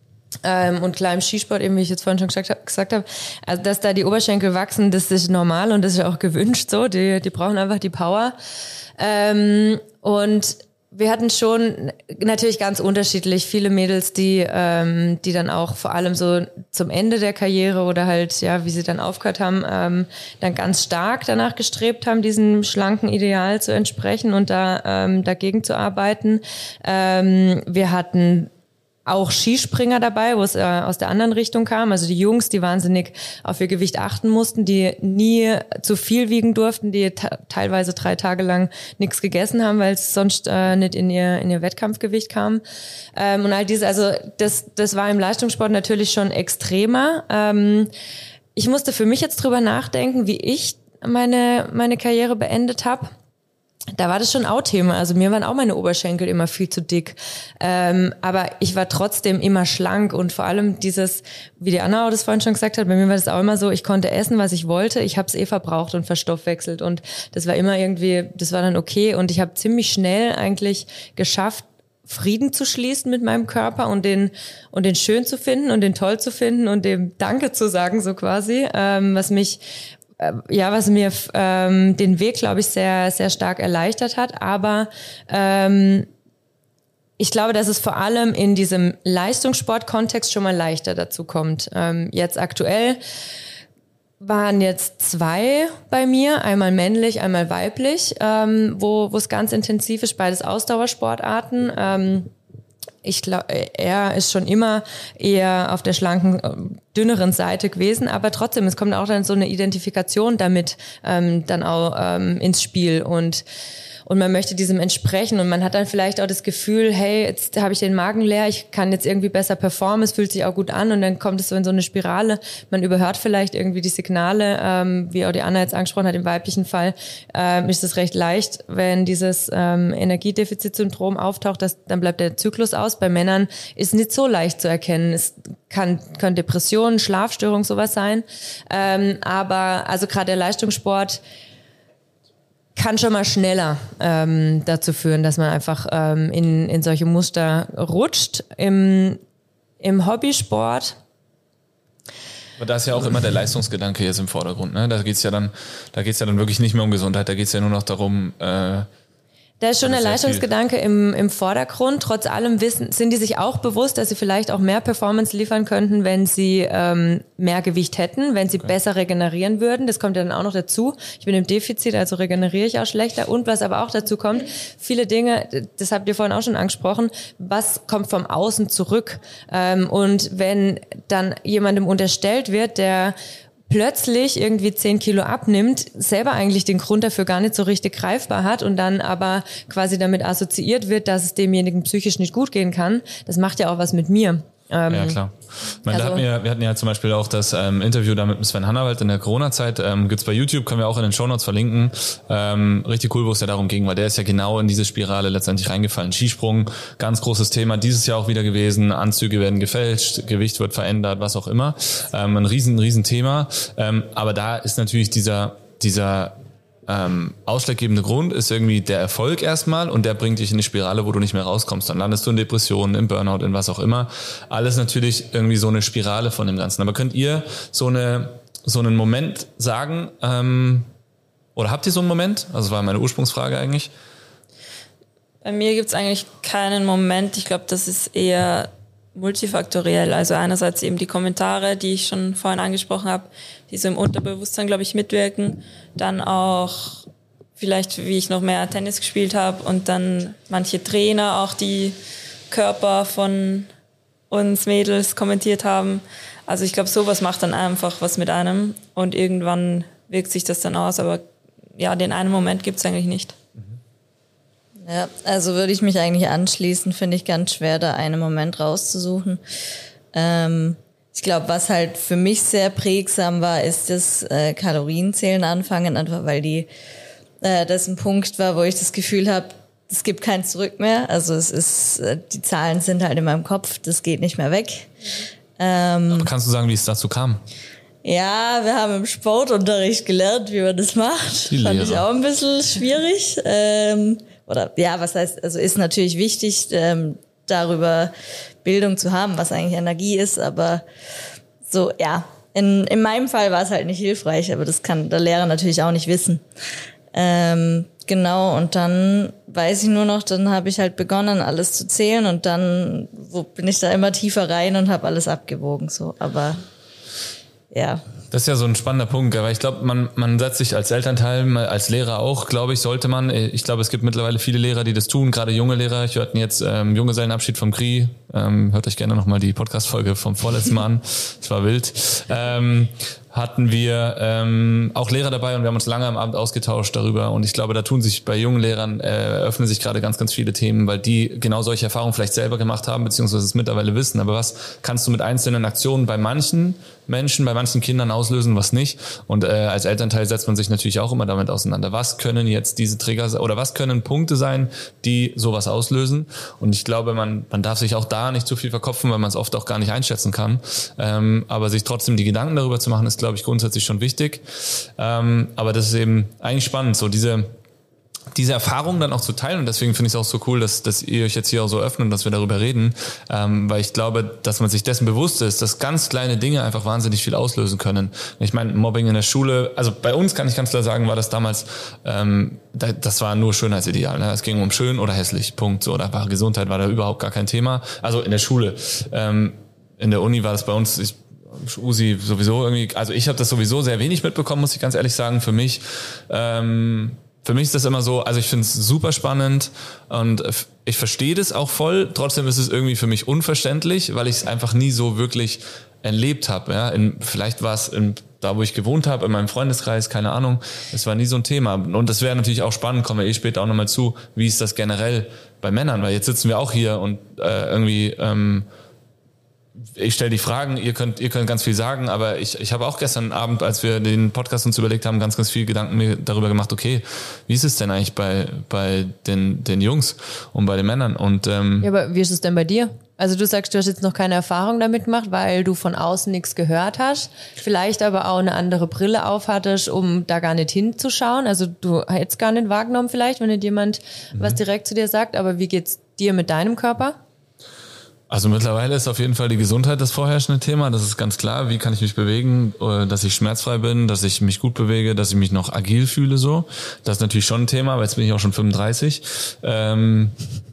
Und klar im Skisport, eben wie ich jetzt vorhin schon gesagt habe, also dass da die Oberschenkel wachsen, das ist normal und das ist auch gewünscht so. Die, die brauchen einfach die Power. Und wir hatten schon natürlich ganz unterschiedlich viele Mädels, die ähm, die dann auch vor allem so zum Ende der Karriere oder halt, ja, wie sie dann aufgehört haben, ähm, dann ganz stark danach gestrebt haben, diesem schlanken Ideal zu entsprechen und da ähm, dagegen zu arbeiten. Ähm, wir hatten auch Skispringer dabei, wo es äh, aus der anderen Richtung kam. Also die Jungs, die wahnsinnig auf ihr Gewicht achten mussten, die nie zu viel wiegen durften, die ta- teilweise drei Tage lang nichts gegessen haben, weil es sonst äh, nicht in ihr in ihr Wettkampfgewicht kam. Ähm, und all diese, also das das war im Leistungssport natürlich schon extremer. Ähm, ich musste für mich jetzt drüber nachdenken, wie ich meine meine Karriere beendet habe. Da war das schon auch Thema. Also mir waren auch meine Oberschenkel immer viel zu dick. Ähm, aber ich war trotzdem immer schlank und vor allem dieses, wie die Anna auch das vorhin schon gesagt hat, bei mir war das auch immer so, ich konnte essen, was ich wollte. Ich habe es eh verbraucht und verstoffwechselt und das war immer irgendwie, das war dann okay und ich habe ziemlich schnell eigentlich geschafft, Frieden zu schließen mit meinem Körper und den und den schön zu finden und den toll zu finden und dem Danke zu sagen, so quasi, ähm, was mich ja, was mir ähm, den Weg, glaube ich, sehr, sehr stark erleichtert hat. Aber ähm, ich glaube, dass es vor allem in diesem Leistungssport-Kontext schon mal leichter dazu kommt. Ähm, jetzt aktuell waren jetzt zwei bei mir, einmal männlich, einmal weiblich, ähm, wo wo es ganz intensiv ist, beides Ausdauersportarten. Ähm, ich glaube, er ist schon immer eher auf der schlanken, dünneren Seite gewesen, aber trotzdem, es kommt auch dann so eine Identifikation damit ähm, dann auch ähm, ins Spiel und und man möchte diesem entsprechen und man hat dann vielleicht auch das Gefühl, hey, jetzt habe ich den Magen leer, ich kann jetzt irgendwie besser performen, es fühlt sich auch gut an und dann kommt es so in so eine Spirale. Man überhört vielleicht irgendwie die Signale, ähm, wie auch die Anna jetzt angesprochen hat, im weiblichen Fall ähm, ist es recht leicht, wenn dieses ähm, Energiedefizitsyndrom auftaucht, dass, dann bleibt der Zyklus aus. Bei Männern ist es nicht so leicht zu erkennen. Es kann, können Depressionen, Schlafstörungen, sowas sein. Ähm, aber also gerade der Leistungssport kann schon mal schneller ähm, dazu führen, dass man einfach ähm, in, in solche Muster rutscht. Im, im Hobbysport. Aber da ist ja auch immer der Leistungsgedanke jetzt im Vordergrund. Ne? Da geht's ja dann, da geht's ja dann wirklich nicht mehr um Gesundheit, da geht's ja nur noch darum, äh, da ist schon der Leistungsgedanke im, im Vordergrund. Trotz allem wissen, sind die sich auch bewusst, dass sie vielleicht auch mehr Performance liefern könnten, wenn sie ähm, mehr Gewicht hätten, wenn sie okay. besser regenerieren würden. Das kommt ja dann auch noch dazu. Ich bin im Defizit, also regeneriere ich auch schlechter. Und was aber auch dazu kommt, viele Dinge, das habt ihr vorhin auch schon angesprochen, was kommt vom Außen zurück? Ähm, und wenn dann jemandem unterstellt wird, der plötzlich irgendwie zehn Kilo abnimmt, selber eigentlich den Grund dafür gar nicht so richtig greifbar hat und dann aber quasi damit assoziiert wird, dass es demjenigen psychisch nicht gut gehen kann, das macht ja auch was mit mir. Ähm, ja, klar. Ich meine, also, da hatten wir, wir hatten ja zum Beispiel auch das ähm, Interview da mit Sven Hannawald in der Corona-Zeit, ähm, gibt's bei YouTube, können wir auch in den Shownotes verlinken. Ähm, richtig cool, wo es ja darum ging, weil der ist ja genau in diese Spirale letztendlich reingefallen. Skisprung, ganz großes Thema, dieses Jahr auch wieder gewesen, Anzüge werden gefälscht, Gewicht wird verändert, was auch immer. Ähm, ein riesen, riesen Thema. Ähm, aber da ist natürlich dieser, dieser Ähm, ausschlaggebende Grund ist irgendwie der Erfolg erstmal und der bringt dich in die Spirale, wo du nicht mehr rauskommst. Dann landest du in Depressionen, im Burnout, in was auch immer. Alles natürlich irgendwie so eine Spirale von dem Ganzen. Aber könnt ihr so eine so einen Moment sagen, ähm, oder habt ihr so einen Moment? Also das war meine Ursprungsfrage eigentlich. Bei mir gibt's eigentlich keinen Moment. Ich glaube, das ist eher multifaktoriell. Also einerseits eben die Kommentare, die ich schon vorhin angesprochen habe, die so im Unterbewusstsein, glaube ich, mitwirken. Dann auch vielleicht, wie ich noch mehr Tennis gespielt habe und dann manche Trainer auch die Körper von uns Mädels kommentiert haben. Also ich glaube, sowas macht dann einfach was mit einem und irgendwann wirkt sich das dann aus. Aber ja, den einen Moment gibt's eigentlich nicht. Ja, also würde ich mich eigentlich anschließen, finde ich ganz schwer, da einen Moment rauszusuchen. Ähm, ich glaube, was halt für mich sehr prägsam war, ist das äh, Kalorienzählen anfangen, einfach weil die äh, das ein Punkt war, wo ich das Gefühl habe, es gibt kein Zurück mehr. Also es ist, äh, die Zahlen sind halt in meinem Kopf, das geht nicht mehr weg. Ähm, Kannst du sagen, wie es dazu kam? Ja, wir haben im Sportunterricht gelernt, wie man das macht. Die Fand Lehrer. ich auch ein bisschen schwierig. Ähm, oder ja, was heißt, also ist natürlich wichtig, ähm, darüber Bildung zu haben, was eigentlich Energie ist, aber so, ja, in, in meinem Fall war es halt nicht hilfreich, aber das kann der Lehrer natürlich auch nicht wissen. Ähm, genau, und dann weiß ich nur noch, dann habe ich halt begonnen, alles zu zählen und dann wo bin ich da immer tiefer rein und habe alles abgewogen, so, aber ja. Das ist ja so ein spannender Punkt, weil ich glaube, man man setzt sich als Elternteil, als Lehrer auch, glaube ich, sollte man, ich glaube, es gibt mittlerweile viele Lehrer, die das tun, gerade junge Lehrer. Ich hörte jetzt ähm, Junggesellenabschied vom K R I, ähm, hört euch gerne nochmal die Podcast-Folge vom vorletzten Mal an, es war wild. Ähm, hatten wir ähm, auch Lehrer dabei und wir haben uns lange am Abend ausgetauscht darüber und ich glaube, da tun sich bei jungen Lehrern, äh, eröffnen sich gerade ganz, ganz viele Themen, weil die genau solche Erfahrungen vielleicht selber gemacht haben, beziehungsweise es mittlerweile wissen. Aber was kannst du mit einzelnen Aktionen bei manchen Menschen, bei manchen Kindern auslösen, was nicht? Und äh, als Elternteil setzt man sich natürlich auch immer damit auseinander. Was können jetzt diese Trigger oder was können Punkte sein, die sowas auslösen? Und ich glaube, man man darf sich auch da nicht zu viel verkopfen, weil man es oft auch gar nicht einschätzen kann. Ähm, aber sich trotzdem die Gedanken darüber zu machen, ist, glaube ich, grundsätzlich schon wichtig. Ähm, aber das ist eben eigentlich spannend, so diese diese Erfahrung dann auch zu teilen, und deswegen finde ich es auch so cool, dass, dass ihr euch jetzt hier auch so öffnet und dass wir darüber reden, ähm, weil ich glaube, dass man sich dessen bewusst ist, dass ganz kleine Dinge einfach wahnsinnig viel auslösen können. Ich meine, Mobbing in der Schule, also bei uns kann ich ganz klar sagen, war das damals, ähm, das war nur Schönheitsideal. Ne? Es ging um schön oder hässlich, Punkt. So, da war Gesundheit, war da überhaupt gar kein Thema. Also in der Schule. Ähm, in der Uni war das bei uns, ich, Usi sowieso irgendwie, also ich habe das sowieso sehr wenig mitbekommen, muss ich ganz ehrlich sagen, für mich. Ähm, Für mich ist das immer so, also ich finde es super spannend und ich verstehe das auch voll. Trotzdem ist es irgendwie für mich unverständlich, weil ich es einfach nie so wirklich erlebt habe. Ja? In, vielleicht war es in, da, wo ich gewohnt habe, in meinem Freundeskreis, keine Ahnung. Es war nie so ein Thema. Und das wäre natürlich auch spannend, kommen wir eh später auch nochmal zu, wie ist das generell bei Männern? Weil jetzt sitzen wir auch hier und äh, irgendwie... Ähm, ich stelle die Fragen, ihr könnt ihr könnt ganz viel sagen, aber ich ich habe auch gestern Abend, als wir den Podcast uns überlegt haben, ganz ganz viel Gedanken mir darüber gemacht, okay, wie ist es denn eigentlich bei bei den den Jungs und bei den Männern? Und ähm, ja, aber wie ist es denn bei dir? Also du sagst, du hast jetzt noch keine Erfahrung damit gemacht, weil du von außen nichts gehört hast, vielleicht aber auch eine andere Brille aufhattest, um da gar nicht hinzuschauen. Also du hättest gar nicht wahrgenommen vielleicht, wenn nicht jemand mhm. was direkt zu dir sagt, aber wie geht's dir mit deinem Körper? Also mittlerweile ist auf jeden Fall die Gesundheit das vorherrschende Thema. Das ist ganz klar. Wie kann ich mich bewegen, dass ich schmerzfrei bin, dass ich mich gut bewege, dass ich mich noch agil fühle so. Das ist natürlich schon ein Thema, weil jetzt bin ich auch schon fünfunddreißig. Ähm,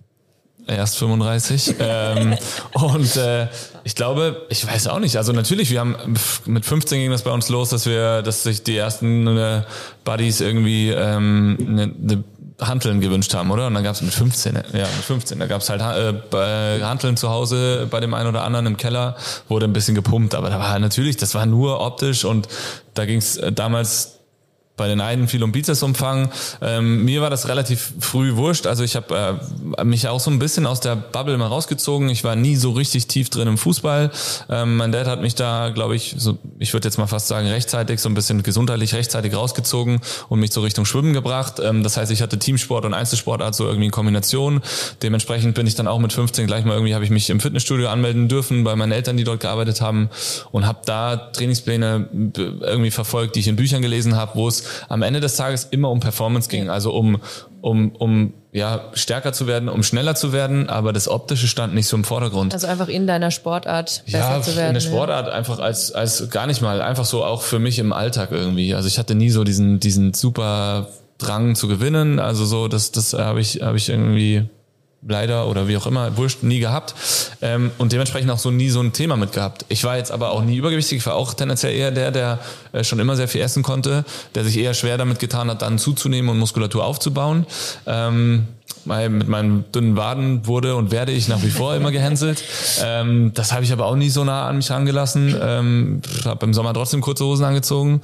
erst fünfunddreißig. ähm, und äh, ich glaube, ich weiß auch nicht. Also natürlich, wir haben mit fünfzehn ging das bei uns los, dass wir, dass sich die ersten äh, Buddies irgendwie ähm, eine, eine Hanteln gewünscht haben, oder? Und dann gab es mit fünfzehn, ja, mit fünfzehn, da gab es halt äh, Hanteln zu Hause bei dem einen oder anderen im Keller, wurde ein bisschen gepumpt, aber da war natürlich, das war nur optisch und da ging es damals bei den einen viel um Bizepsumfang. Ähm, mir war das relativ früh wurscht. Also ich habe äh, mich auch so ein bisschen aus der Bubble mal rausgezogen. Ich war nie so richtig tief drin im Fußball. Ähm, mein Dad hat mich da, glaube ich, so, ich würde jetzt mal fast sagen, rechtzeitig, so ein bisschen gesundheitlich rechtzeitig rausgezogen und mich so Richtung Schwimmen gebracht. Ähm, das heißt, ich hatte Teamsport und Einzelsportart so irgendwie in Kombination. Dementsprechend bin ich dann auch mit fünfzehn gleich mal irgendwie, habe ich mich im Fitnessstudio anmelden dürfen bei meinen Eltern, die dort gearbeitet haben, und habe da Trainingspläne irgendwie verfolgt, die ich in Büchern gelesen habe, wo es am Ende des Tages immer um Performance ging, also um um um ja stärker zu werden, um schneller zu werden, aber das Optische stand nicht so im Vordergrund. Also einfach in deiner Sportart besser ja, zu werden. In der Sportart ja. einfach als als gar nicht mal, einfach so auch für mich im Alltag irgendwie. Also ich hatte nie so diesen diesen super Drang zu gewinnen, also so das das habe ich habe ich irgendwie leider oder wie auch immer, wurscht, nie gehabt, ähm, und dementsprechend auch so nie so ein Thema mit gehabt. Ich war jetzt aber auch nie übergewichtig, ich war auch tendenziell eher der, der äh, schon immer sehr viel essen konnte, der sich eher schwer damit getan hat, dann zuzunehmen und Muskulatur aufzubauen. Ähm, weil mit meinen dünnen Waden wurde und werde ich nach wie vor immer gehänselt. Ähm, das habe ich aber auch nie so nah an mich rangelassen. Ähm, habe im Sommer trotzdem kurze Hosen angezogen.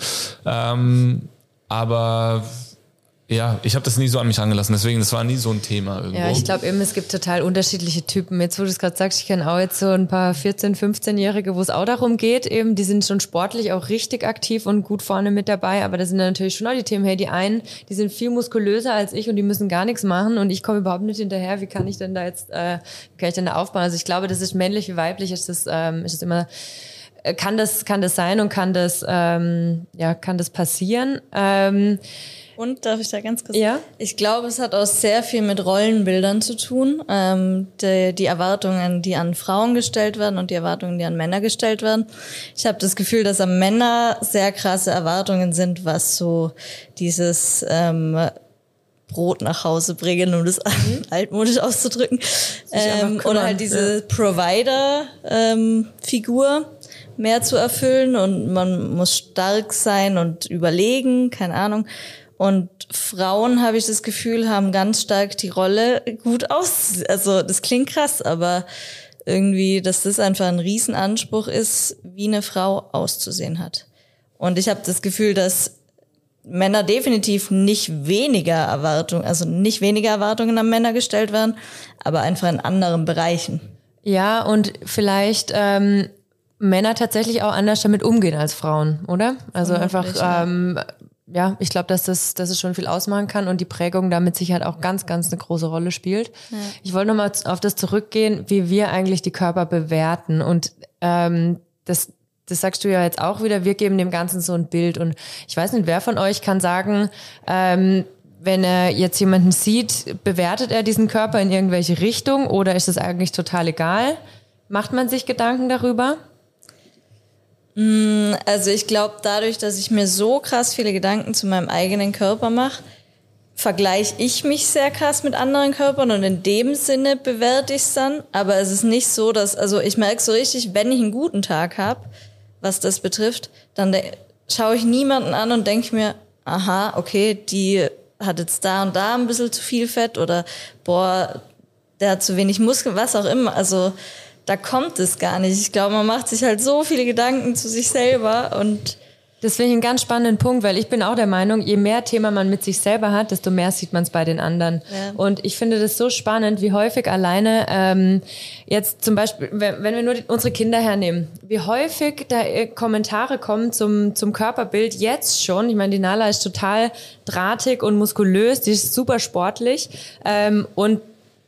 Ähm, aber ja, ich habe das nie so an mich rangelassen, deswegen, das war nie so ein Thema irgendwo. Ja, ich glaube eben, es gibt total unterschiedliche Typen. Jetzt, wo du es gerade sagst, ich kenne auch jetzt so ein paar vierzehn-, fünfzehnjährige, wo es auch darum geht, eben, die sind schon sportlich auch richtig aktiv und gut vorne mit dabei, aber da sind dann natürlich schon auch die Themen, hey, die einen, die sind viel muskulöser als ich und die müssen gar nichts machen und ich komme überhaupt nicht hinterher, wie kann ich denn da jetzt, äh, wie kann ich denn da aufbauen? Also ich glaube, das ist männlich wie weiblich, ist das, ähm, ist das immer, kann das, kann das sein und kann das, ähm, ja, kann das passieren? Ähm, Und, darf ich da ganz kurz? Ja. Ich glaube, es hat auch sehr viel mit Rollenbildern zu tun. Ähm, die, die Erwartungen, die an Frauen gestellt werden und die Erwartungen, die an Männer gestellt werden. Ich habe das Gefühl, dass an Männer sehr krasse Erwartungen sind, was so dieses ähm, Brot nach Hause bringen, um das altmodisch auszudrücken. Ähm, oder halt diese Provider-Figur ähm, mehr zu erfüllen und man muss stark sein und überlegen, keine Ahnung. Und Frauen, habe ich das Gefühl, haben ganz stark die Rolle gut aus. Also das klingt krass, aber irgendwie, dass das einfach ein Riesenanspruch ist, wie eine Frau auszusehen hat. Und ich habe das Gefühl, dass Männer definitiv nicht weniger Erwartungen, also nicht weniger Erwartungen an Männer gestellt werden, aber einfach in anderen Bereichen. Ja, und vielleicht ähm, Männer tatsächlich auch anders damit umgehen als Frauen, oder? Also einfach... Ähm, Ja, ich glaube, dass das, dass es schon viel ausmachen kann und die Prägung da mit Sicherheit auch ganz, ganz eine große Rolle spielt. Ja. Ich wollte nochmal auf das zurückgehen, wie wir eigentlich die Körper bewerten. Und ähm, das, das sagst du ja jetzt auch wieder, wir geben dem Ganzen so ein Bild. Und ich weiß nicht, wer von euch kann sagen, ähm, wenn er jetzt jemanden sieht, bewertet er diesen Körper in irgendwelche Richtung oder ist es eigentlich total egal? Macht man sich Gedanken darüber? Also ich glaube, dadurch, dass ich mir so krass viele Gedanken zu meinem eigenen Körper mache, vergleiche ich mich sehr krass mit anderen Körpern und in dem Sinne bewerte ich es dann. Aber es ist nicht so, dass, also ich merke so richtig, wenn ich einen guten Tag habe, was das betrifft, dann de- schaue ich niemanden an und denke mir, aha, okay, die hat jetzt da und da ein bisschen zu viel Fett oder boah, der hat zu wenig Muskeln, was auch immer. Also da kommt es gar nicht. Ich glaube, man macht sich halt so viele Gedanken zu sich selber und das finde ich einen ganz spannenden Punkt, weil ich bin auch der Meinung, je mehr Thema man mit sich selber hat, desto mehr sieht man es bei den anderen. Ja. Und ich finde das so spannend, wie häufig alleine ähm, jetzt zum Beispiel, wenn, wenn wir nur die, unsere Kinder hernehmen, wie häufig da Kommentare kommen zum zum Körperbild jetzt schon. Ich meine, die Nala ist total drahtig und muskulös, die ist super sportlich ähm, und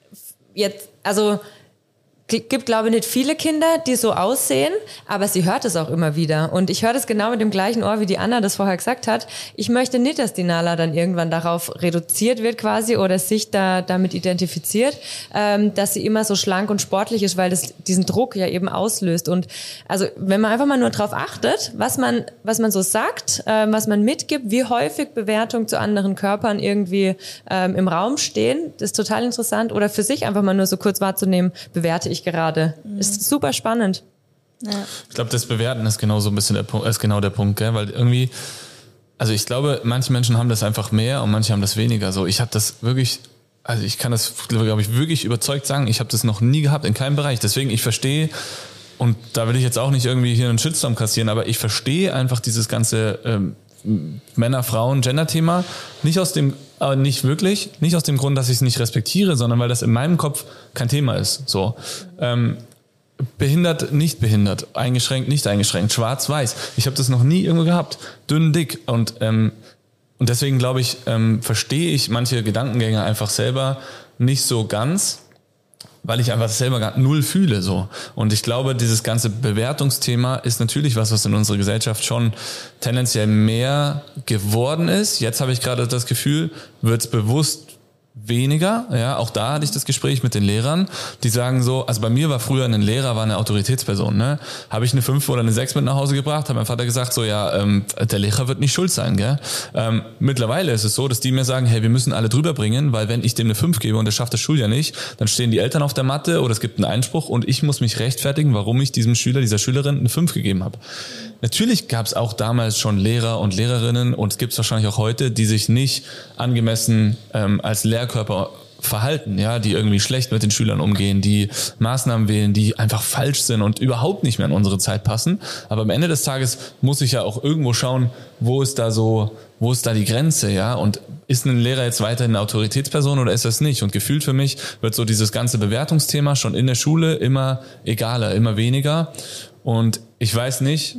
jetzt, also gibt, glaube ich, nicht viele Kinder, die so aussehen, aber sie hört es auch immer wieder. Und ich höre das genau mit dem gleichen Ohr, wie die Anna das vorher gesagt hat. Ich möchte nicht, dass die Nala dann irgendwann darauf reduziert wird quasi oder sich da damit identifiziert, ähm, dass sie immer so schlank und sportlich ist, weil das diesen Druck ja eben auslöst. Und also wenn man einfach mal nur drauf achtet, was man was man so sagt, ähm, was man mitgibt, wie häufig Bewertungen zu anderen Körpern irgendwie ähm, im Raum stehen, das ist total interessant. Oder für sich einfach mal nur so kurz wahrzunehmen, bewerte ich gerade. Mhm. Ist super spannend. Ja. Ich glaube, das Bewerten ist genau so ein bisschen der Punkt, ist genau der Punkt, gell? Weil irgendwie, also ich glaube, manche Menschen haben das einfach mehr und manche haben das weniger. So, ich habe das wirklich, also ich kann das, glaube ich, wirklich überzeugt sagen, ich habe das noch nie gehabt in keinem Bereich. Deswegen, ich verstehe, und da will ich jetzt auch nicht irgendwie hier einen Shitstorm kassieren, aber ich verstehe einfach dieses ganze ähm, Männer, Frauen, Gender-Thema nicht aus dem, aber nicht wirklich, nicht aus dem Grund, dass ich es nicht respektiere, sondern weil das in meinem Kopf kein Thema ist. So, ähm, behindert, nicht behindert, eingeschränkt, nicht eingeschränkt, schwarz, weiß. Ich habe das noch nie irgendwo gehabt, dünn, dick und ähm, und deswegen glaube ich, ähm, verstehe ich manche Gedankengänge einfach selber nicht so ganz, weil ich einfach selber gar null fühle so. Und ich glaube, dieses ganze Bewertungsthema ist natürlich was, was in unserer Gesellschaft schon tendenziell mehr geworden ist. Jetzt habe ich gerade das Gefühl, wird es bewusst weniger, ja, auch da hatte ich das Gespräch mit den Lehrern, die sagen so, also bei mir war früher ein Lehrer, war eine Autoritätsperson, ne, habe ich eine fünf oder eine sechs mit nach Hause gebracht, hat mein Vater gesagt so, ja, ähm, der Lehrer wird nicht schuld sein, gell. Ähm, mittlerweile ist es so, dass die mir sagen, hey, wir müssen alle drüber bringen, weil wenn ich dem eine fünf gebe und der schafft das Schuljahr nicht, dann stehen die Eltern auf der Matte oder es gibt einen Einspruch und ich muss mich rechtfertigen, warum ich diesem Schüler, dieser Schülerin eine fünf gegeben habe. Natürlich gab es auch damals schon Lehrer und Lehrerinnen und es gibt es wahrscheinlich auch heute, die sich nicht angemessen ähm, als Lehrkörper verhalten, ja, die irgendwie schlecht mit den Schülern umgehen, die Maßnahmen wählen, die einfach falsch sind und überhaupt nicht mehr in unsere Zeit passen. Aber am Ende des Tages muss ich ja auch irgendwo schauen, wo ist da so, wo ist da die Grenze, ja? Und ist ein Lehrer jetzt weiterhin eine Autoritätsperson oder ist das nicht? Und gefühlt für mich wird so dieses ganze Bewertungsthema schon in der Schule immer egaler, immer weniger. Und ich weiß nicht,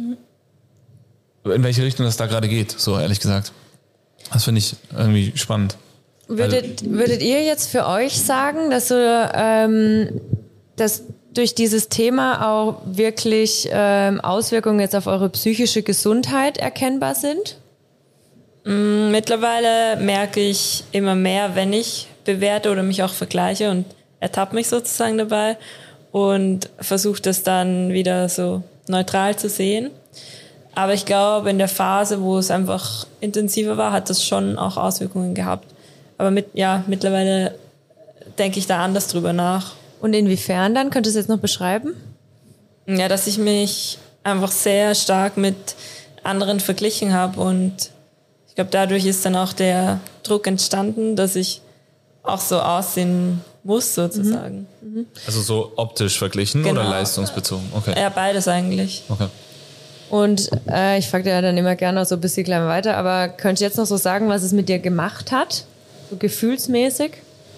in welche Richtung das da gerade geht, so ehrlich gesagt. Das finde ich irgendwie spannend. Würdet, würdet ihr jetzt für euch sagen, dass, so, ähm, dass durch dieses Thema auch wirklich ähm, Auswirkungen jetzt auf eure psychische Gesundheit erkennbar sind? Mittlerweile merke ich immer mehr, wenn ich bewerte oder mich auch vergleiche und ertappe mich sozusagen dabei und versuche das dann wieder so neutral zu sehen. Aber ich glaube, in der Phase, wo es einfach intensiver war, hat das schon auch Auswirkungen gehabt. Aber mit, ja, mittlerweile denke ich da anders drüber nach. Und inwiefern dann? Könntest du es jetzt noch beschreiben? Ja, dass ich mich einfach sehr stark mit anderen verglichen habe und ich glaube, dadurch ist dann auch der Druck entstanden, dass ich auch so aussehen muss, sozusagen. Mhm. Also so optisch verglichen genau. Oder leistungsbezogen? Okay. Ja, beides eigentlich. Okay. Und äh, ich frage dir ja dann immer gerne noch so ein bisschen klein weiter, aber könntest du jetzt noch so sagen, was es mit dir gemacht hat? So gefühlsmäßig?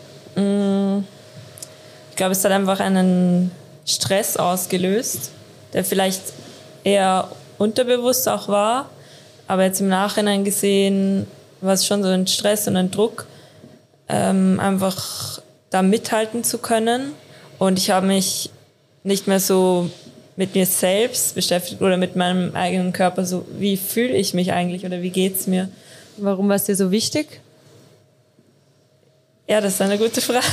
Ich glaube, es hat einfach einen Stress ausgelöst, der vielleicht eher unterbewusst auch war, aber jetzt im Nachhinein gesehen war es schon so ein Stress und ein Druck, ähm, einfach da mithalten zu können. Und ich habe mich nicht mehr so mit mir selbst beschäftigt oder mit meinem eigenen Körper, so wie fühle ich mich eigentlich oder wie geht's mir. Warum war es dir so wichtig? Ja, das ist eine gute Frage.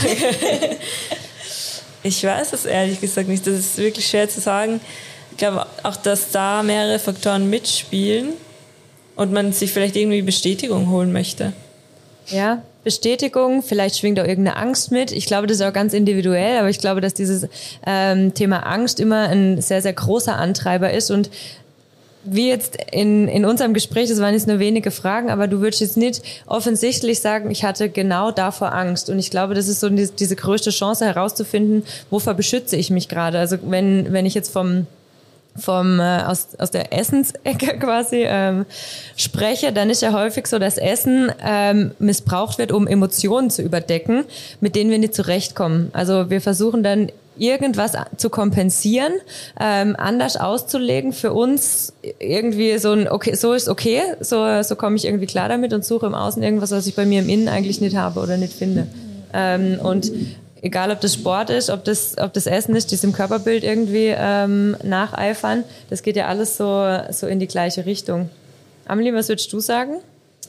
Ich weiß es ehrlich gesagt nicht. Das ist wirklich schwer zu sagen. Ich glaube auch, dass da mehrere Faktoren mitspielen und man sich vielleicht irgendwie Bestätigung holen möchte. Ja, Bestätigung, vielleicht schwingt auch irgendeine Angst mit. Ich glaube, das ist auch ganz individuell, aber ich glaube, dass dieses ähm, Thema Angst immer ein sehr, sehr großer Antreiber ist. Und wie jetzt in, in unserem Gespräch, das waren jetzt nur wenige Fragen, aber du würdest jetzt nicht offensichtlich sagen, ich hatte genau davor Angst. Und ich glaube, das ist so die, diese größte Chance herauszufinden, wovor beschütze ich mich gerade. Also wenn, wenn ich jetzt vom vom äh, aus aus der Essensecke quasi ähm, spreche, dann ist ja häufig so, dass Essen ähm, missbraucht wird, um Emotionen zu überdecken, mit denen wir nicht zurechtkommen. Also wir versuchen dann irgendwas zu kompensieren, ähm, anders auszulegen, für uns irgendwie so ein okay, so ist okay, so so komme ich irgendwie klar damit und suche im Außen irgendwas, was ich bei mir im Innen eigentlich nicht habe oder nicht finde. Ähm, und egal, ob das Sport ist, ob das, ob das Essen ist, diesem Körperbild irgendwie ähm, nacheifern, das geht ja alles so, so in die gleiche Richtung. Amelie, was würdest du sagen?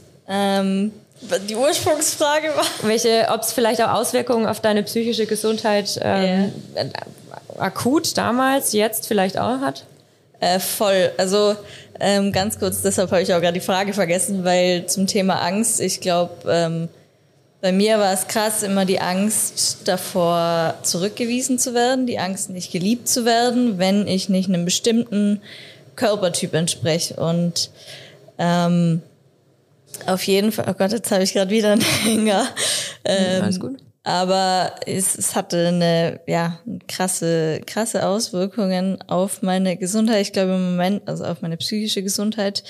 Ähm, die Ursprungsfrage war... Welche, ob es vielleicht auch Auswirkungen auf deine psychische Gesundheit ähm, yeah. akut damals, jetzt vielleicht auch hat? Äh, voll. Also ähm, ganz kurz, deshalb habe ich auch gerade die Frage vergessen, weil zum Thema Angst, ich glaube... Ähm, Bei mir war es krass, immer die Angst davor, zurückgewiesen zu werden, die Angst, nicht geliebt zu werden, wenn ich nicht einem bestimmten Körpertyp entspreche. Und ähm, auf jeden Fall, oh Gott, jetzt habe ich gerade wieder einen Hänger. Ähm, Alles gut. Aber es, es hatte eine, ja, krasse, krasse Auswirkungen auf meine Gesundheit. Ich glaube im Moment, also auf meine psychische Gesundheit,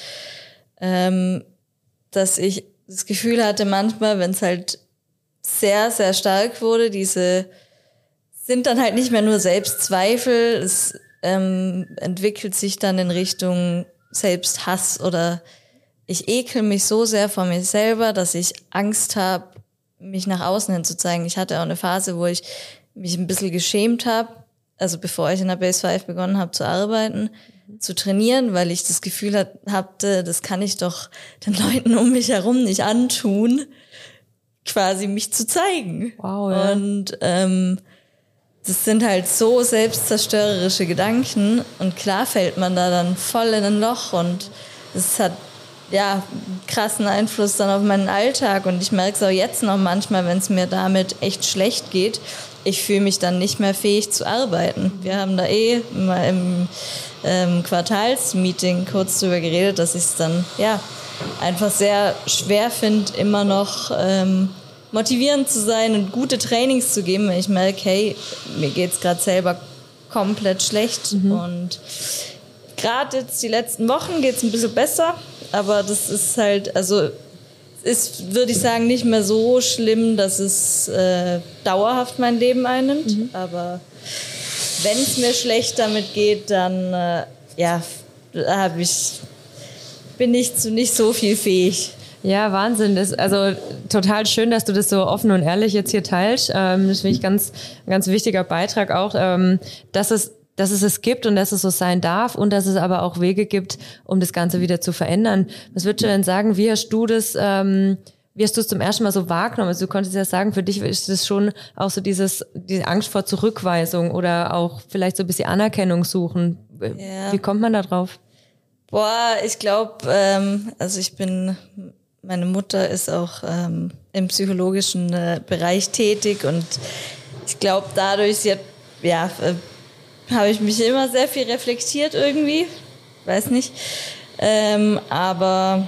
ähm, dass ich das Gefühl hatte manchmal, wenn es halt sehr, sehr stark wurde, diese sind dann halt nicht mehr nur Selbstzweifel, es ähm, entwickelt sich dann in Richtung Selbsthass oder ich ekel mich so sehr vor mir selber, dass ich Angst habe, mich nach außen hin zu zeigen. Ich hatte auch eine Phase, wo ich mich ein bisschen geschämt habe, also bevor ich in der Base fünf begonnen habe zu arbeiten, zu trainieren, weil ich das Gefühl hat, hatte, das kann ich doch den Leuten um mich herum nicht antun, quasi mich zu zeigen. Wow, ja. Und ähm, das sind halt so selbstzerstörerische Gedanken und klar fällt man da dann voll in ein Loch und das hat ja einen krassen Einfluss dann auf meinen Alltag und ich merke es auch jetzt noch manchmal, wenn es mir damit echt schlecht geht, ich fühle mich dann nicht mehr fähig zu arbeiten. Wir haben da eh mal im ähm, Quartalsmeeting kurz drüber geredet, dass ich es dann ja einfach sehr schwer finde, immer noch ähm, motivierend zu sein und gute Trainings zu geben, wenn ich merke, hey, mir geht's gerade selber komplett schlecht. Mhm. Und gerade jetzt die letzten Wochen geht's ein bisschen besser, aber das ist halt, also ist, würde ich sagen, nicht mehr so schlimm, dass es äh, dauerhaft mein Leben einnimmt. Mhm. Aber wenn es mir schlecht damit geht, dann äh, ja, hab ich, bin ich zu nicht so viel fähig. Ja, Wahnsinn. Das, also total schön, dass du das so offen und ehrlich jetzt hier teilst. Ähm, das finde ich ganz, ganz wichtiger Beitrag auch, ähm, dass es dass es es gibt und dass es so sein darf und dass es aber auch Wege gibt, um das Ganze wieder zu verändern. Was würdest du denn sagen, wie hast du das, ähm, wie hast du es zum ersten Mal so wahrgenommen? Also du konntest ja sagen, für dich ist das schon auch so dieses, diese Angst vor Zurückweisung oder auch vielleicht so ein bisschen Anerkennung suchen. Ja. Wie kommt man da drauf? Boah, ich glaube, ähm, also ich bin, meine Mutter ist auch ähm, im psychologischen äh, Bereich tätig und ich glaube dadurch, sie hat, ja, äh, habe ich mich immer sehr viel reflektiert irgendwie, weiß nicht, ähm, aber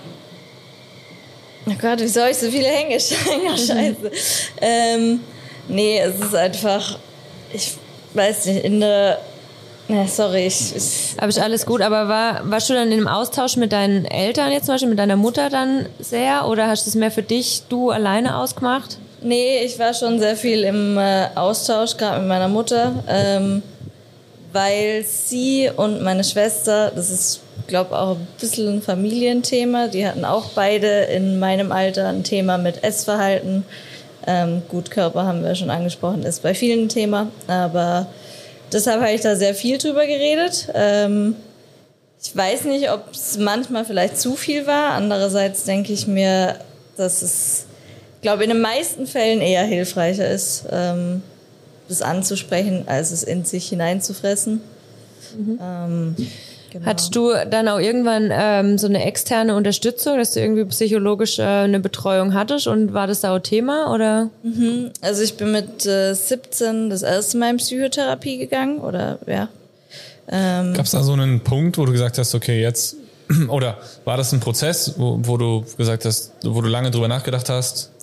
oh Gott, wie soll ich so viele Hängesteine, scheiße. ähm, nee, es ist einfach, ich weiß nicht, in der, ja, sorry, ich, ich aber ist alles gut, aber war, warst du dann in einem Austausch mit deinen Eltern jetzt zum Beispiel, mit deiner Mutter dann sehr oder hast du es mehr für dich, du alleine ausgemacht? Nee, ich war schon sehr viel im äh, Austausch, gerade mit meiner Mutter, ähm, weil sie und meine Schwester, das ist, glaube auch ein bisschen ein Familienthema, die hatten auch beide in meinem Alter ein Thema mit Essverhalten. Ähm, gut, Körper haben wir schon angesprochen, ist bei vielen ein Thema, aber deshalb habe ich da sehr viel drüber geredet. Ähm, ich weiß nicht, ob es manchmal vielleicht zu viel war, andererseits denke ich mir, dass es glaube, in den meisten Fällen eher hilfreicher ist, ähm, das anzusprechen, als es in sich hineinzufressen. Mhm. Ähm, genau. Hattest du dann auch irgendwann ähm, so eine externe Unterstützung, dass du irgendwie psychologisch äh, eine Betreuung hattest und war das da auch Thema, oder? Mhm. Also ich bin mit äh, siebzehn das erste Mal in Psychotherapie gegangen, oder ja. Ähm, Gab es da so einen Punkt, wo du gesagt hast, okay, jetzt, oder war das ein Prozess, wo, wo du gesagt hast, wo du lange drüber nachgedacht hast?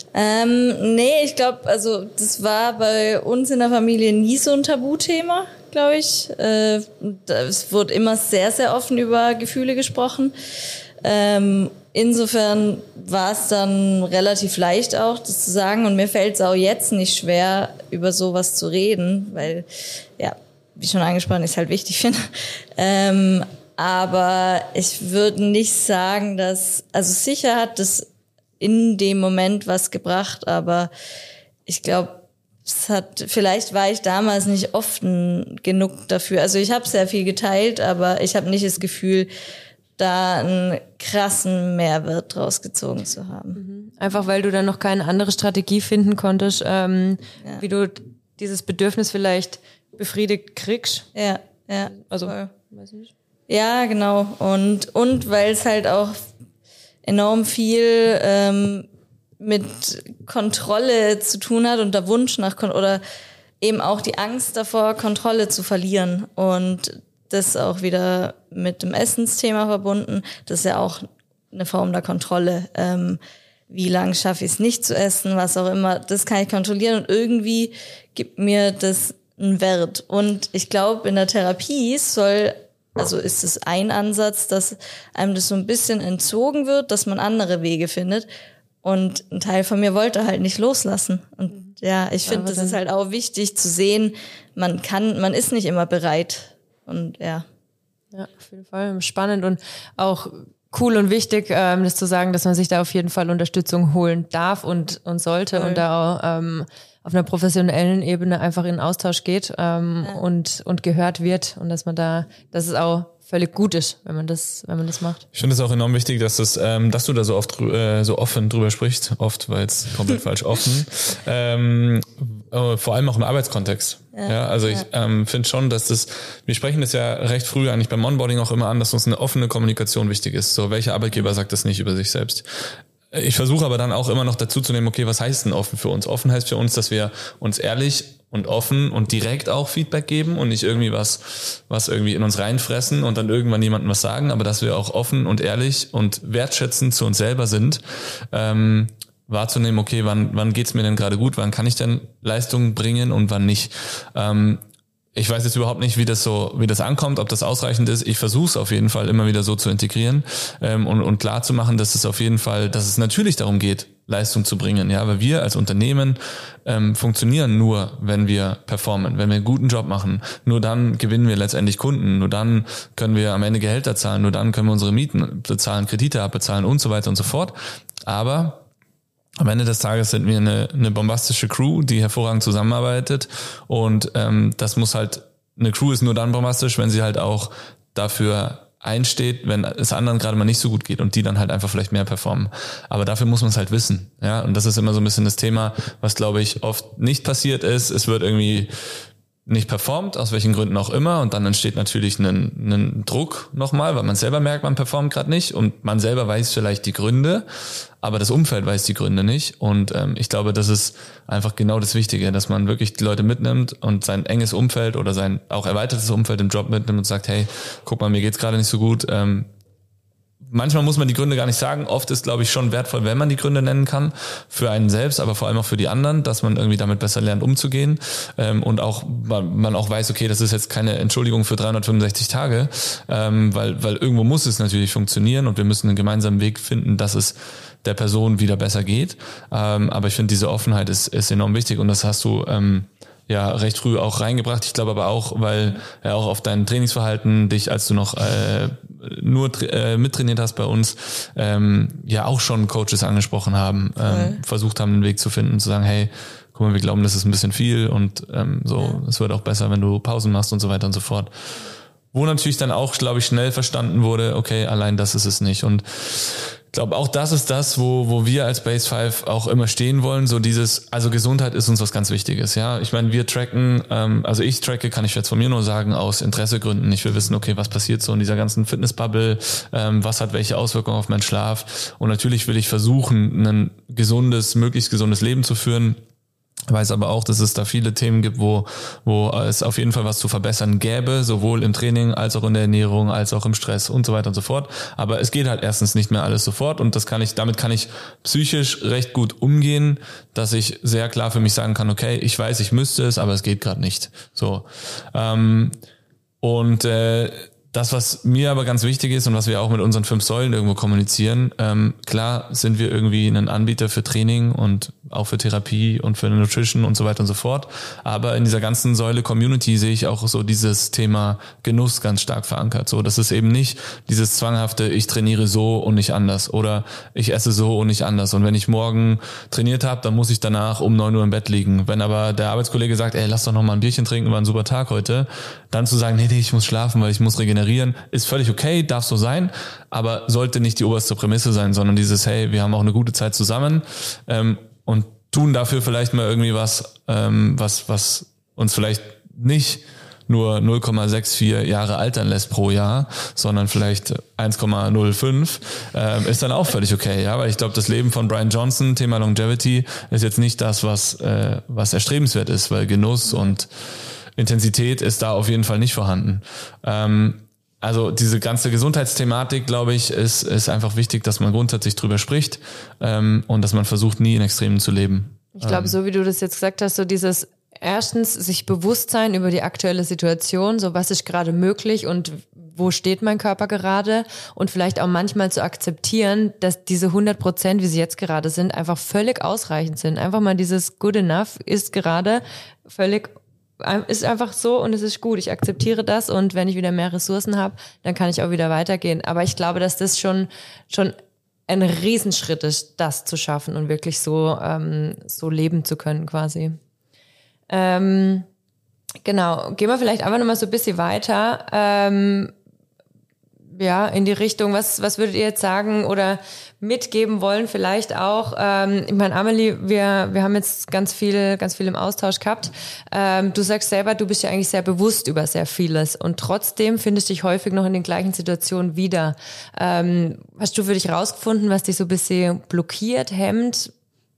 Ähm, nee, ich glaube, also das war bei uns in der Familie nie so ein Tabuthema, glaube ich. Äh, es wurde immer sehr, sehr offen über Gefühle gesprochen. Ähm, insofern war es dann relativ leicht auch, das zu sagen. Und mir fällt es auch jetzt nicht schwer, über sowas zu reden, weil, ja, wie schon angesprochen, ich es halt wichtig finde. Ähm, aber ich würde nicht sagen, dass, also sicher hat das in dem Moment was gebracht, aber ich glaube, es hat, vielleicht war ich damals nicht offen genug dafür. Also ich habe sehr viel geteilt, aber ich habe nicht das Gefühl, da einen krassen Mehrwert draus gezogen zu haben. Einfach weil du dann noch keine andere Strategie finden konntest, ähm, ja. wie du dieses Bedürfnis vielleicht befriedigt kriegst. Ja, ja. Also, voll. Weiß nicht. Ja, genau. Und, und weil es halt auch enorm viel ähm, mit Kontrolle zu tun hat und der Wunsch nach Kon- oder eben auch die Angst davor, Kontrolle zu verlieren. Und das auch wieder mit dem Essensthema verbunden. Das ist ja auch eine Form der Kontrolle. Ähm, wie lange schaffe ich es nicht zu essen, was auch immer. Das kann ich kontrollieren und irgendwie gibt mir das einen Wert. Und ich glaube, in der Therapie soll Also ist es ein Ansatz, dass einem das so ein bisschen entzogen wird, dass man andere Wege findet. Und ein Teil von mir wollte halt nicht loslassen. Und ja, ich finde, das ist halt auch wichtig zu sehen, man kann, man ist nicht immer bereit. Und ja. Ja, auf jeden Fall spannend und auch cool und wichtig, ähm, das zu sagen, dass man sich da auf jeden Fall Unterstützung holen darf und, und sollte cool. und da auch ähm, auf einer professionellen Ebene einfach in Austausch geht ähm, ja. und und gehört wird und dass man da, dass es auch völlig gut ist, wenn man das, wenn man das macht. Ich finde es auch enorm wichtig, dass das, ähm, dass du da so oft äh, so offen drüber sprichst, oft, weil es komplett falsch offen, ähm, äh, vor allem auch im Arbeitskontext. Ja, ja also ja. ich ähm, finde schon, dass das, wir sprechen das ja recht früh eigentlich beim Onboarding auch immer an, dass uns eine offene Kommunikation wichtig ist. So, welcher Arbeitgeber sagt das nicht über sich selbst? Ich versuche aber dann auch immer noch dazu zu nehmen, okay, was heißt denn offen für uns? Offen heißt für uns, dass wir uns ehrlich und offen und direkt auch Feedback geben und nicht irgendwie was, was irgendwie in uns reinfressen und dann irgendwann jemandem was sagen, aber dass wir auch offen und ehrlich und wertschätzend zu uns selber sind, ähm, wahrzunehmen, okay, wann, wann geht's mir denn gerade gut, wann kann ich denn Leistungen bringen und wann nicht. Ähm, Ich weiß jetzt überhaupt nicht, wie das so, wie das ankommt, ob das ausreichend ist. Ich versuche es auf jeden Fall immer wieder so zu integrieren ähm, und, und klar zu machen, dass es auf jeden Fall, dass es natürlich darum geht, Leistung zu bringen. Ja, weil wir als Unternehmen ähm, funktionieren nur, wenn wir performen, wenn wir einen guten Job machen. Nur dann gewinnen wir letztendlich Kunden. Nur dann können wir am Ende Gehälter zahlen. Nur dann können wir unsere Mieten bezahlen, Kredite abbezahlen und so weiter und so fort. Aber am Ende des Tages sind wir eine, eine bombastische Crew, die hervorragend zusammenarbeitet und ähm, das muss halt, eine Crew ist nur dann bombastisch, wenn sie halt auch dafür einsteht, wenn es anderen gerade mal nicht so gut geht und die dann halt einfach vielleicht mehr performen. Aber dafür muss man es halt wissen, ja, und das ist immer so ein bisschen das Thema, was glaube ich oft nicht passiert ist. Es wird irgendwie nicht performt, aus welchen Gründen auch immer, und dann entsteht natürlich ein, ein Druck nochmal, weil man selber merkt, man performt gerade nicht und man selber weiß vielleicht die Gründe, aber das Umfeld weiß die Gründe nicht und ähm, ich glaube, das ist einfach genau das Wichtige, dass man wirklich die Leute mitnimmt und sein enges Umfeld oder sein auch erweitertes Umfeld im Job mitnimmt und sagt, hey, guck mal, mir geht's gerade nicht so gut, ähm, manchmal muss man die Gründe gar nicht sagen. Oft ist, glaube ich, schon wertvoll, wenn man die Gründe nennen kann. Für einen selbst, aber vor allem auch für die anderen, dass man irgendwie damit besser lernt, umzugehen. Ähm, und auch man, man auch weiß, okay, das ist jetzt keine Entschuldigung für dreihundertfünfundsechzig Tage, ähm, weil, weil irgendwo muss es natürlich funktionieren und wir müssen einen gemeinsamen Weg finden, dass es der Person wieder besser geht. Ähm, aber ich finde, diese Offenheit ist, ist enorm wichtig und das hast du ähm, ja recht früh auch reingebracht. Ich glaube aber auch, weil ja auch auf dein Trainingsverhalten dich, als du noch äh, nur äh, mittrainiert hast bei uns, ähm, ja auch schon Coaches angesprochen haben, ähm, cool. versucht haben, einen Weg zu finden, zu sagen, hey, guck mal, wir glauben, das ist ein bisschen viel und ähm, so, es ja. wird auch besser, wenn du Pausen machst und so weiter und so fort. Wo natürlich dann auch, glaube ich, schnell verstanden wurde, okay, allein das ist es nicht. Und Ich glaube, auch das ist das, wo wo wir als Base fünf auch immer stehen wollen. So dieses, also Gesundheit ist uns was ganz Wichtiges. Ja, ich meine, wir tracken, ähm, also ich tracke, kann ich jetzt von mir nur sagen, aus Interessegründen. Ich will wissen, okay, was passiert so in dieser ganzen Fitnessbubble, ähm, was hat welche Auswirkungen auf meinen Schlaf. Und natürlich will ich versuchen, ein gesundes, möglichst gesundes Leben zu führen. Ich weiß aber auch, dass es da viele Themen gibt, wo wo es auf jeden Fall was zu verbessern gäbe, sowohl im Training als auch in der Ernährung, als auch im Stress und so weiter und so fort. Aber es geht halt erstens nicht mehr alles sofort und das kann ich, damit kann ich psychisch recht gut umgehen, dass ich sehr klar für mich sagen kann, okay, ich weiß, ich müsste es, aber es geht gerade nicht. So ähm, und äh, das, was mir aber ganz wichtig ist und was wir auch mit unseren fünf Säulen irgendwo kommunizieren, ähm, klar sind wir irgendwie ein Anbieter für Training und auch für Therapie und für Nutrition und so weiter und so fort. Aber in dieser ganzen Säule Community sehe ich auch so dieses Thema Genuss ganz stark verankert. So, das ist eben nicht dieses zwanghafte, ich trainiere so und nicht anders oder ich esse so und nicht anders. Und wenn ich morgen trainiert habe, dann muss ich danach um neun Uhr im Bett liegen. Wenn aber der Arbeitskollege sagt, ey, lass doch noch mal ein Bierchen trinken, war ein super Tag heute, dann zu sagen, nee, nee, ich muss schlafen, weil ich muss regenerieren, ist völlig okay, darf so sein, aber sollte nicht die oberste Prämisse sein, sondern dieses, hey, wir haben auch eine gute Zeit zusammen, ähm, und tun dafür vielleicht mal irgendwie was, ähm, was, was uns vielleicht nicht nur null Komma vierundsechzig Jahre altern lässt pro Jahr, sondern vielleicht eins Komma null fünf, ähm, ist dann auch völlig okay, ja, weil ich glaube, das Leben von Brian Johnson, Thema Longevity, ist jetzt nicht das, was, äh, was erstrebenswert ist, weil Genuss und Intensität ist da auf jeden Fall nicht vorhanden. Ähm, Also diese ganze Gesundheitsthematik, glaube ich, ist ist einfach wichtig, dass man grundsätzlich drüber spricht ähm, und dass man versucht, nie in Extremen zu leben. Ich glaube, so wie du das jetzt gesagt hast, so dieses erstens sich bewusst sein über die aktuelle Situation, so was ist gerade möglich und wo steht mein Körper gerade und vielleicht auch manchmal zu akzeptieren, dass diese hundert Prozent, wie sie jetzt gerade sind, einfach völlig ausreichend sind. Einfach mal dieses good enough ist gerade völlig ist einfach so und es ist gut. Ich akzeptiere das und wenn ich wieder mehr Ressourcen habe, dann kann ich auch wieder weitergehen. Aber ich glaube, dass das schon schon ein Riesenschritt ist, das zu schaffen und wirklich so ähm, so leben zu können quasi. Ähm, genau. Gehen wir vielleicht einfach nochmal so ein bisschen weiter. Ähm, ja, in die Richtung, was was würdet ihr jetzt sagen oder mitgeben wollen vielleicht auch? Ähm, ich meine, Amelie, wir wir haben jetzt ganz viel ganz viel im Austausch gehabt. Ähm, du sagst selber, du bist ja eigentlich sehr bewusst über sehr vieles und trotzdem findest du dich häufig noch in den gleichen Situationen wieder. Ähm, hast du für dich rausgefunden, was dich so ein bisschen blockiert, hemmt?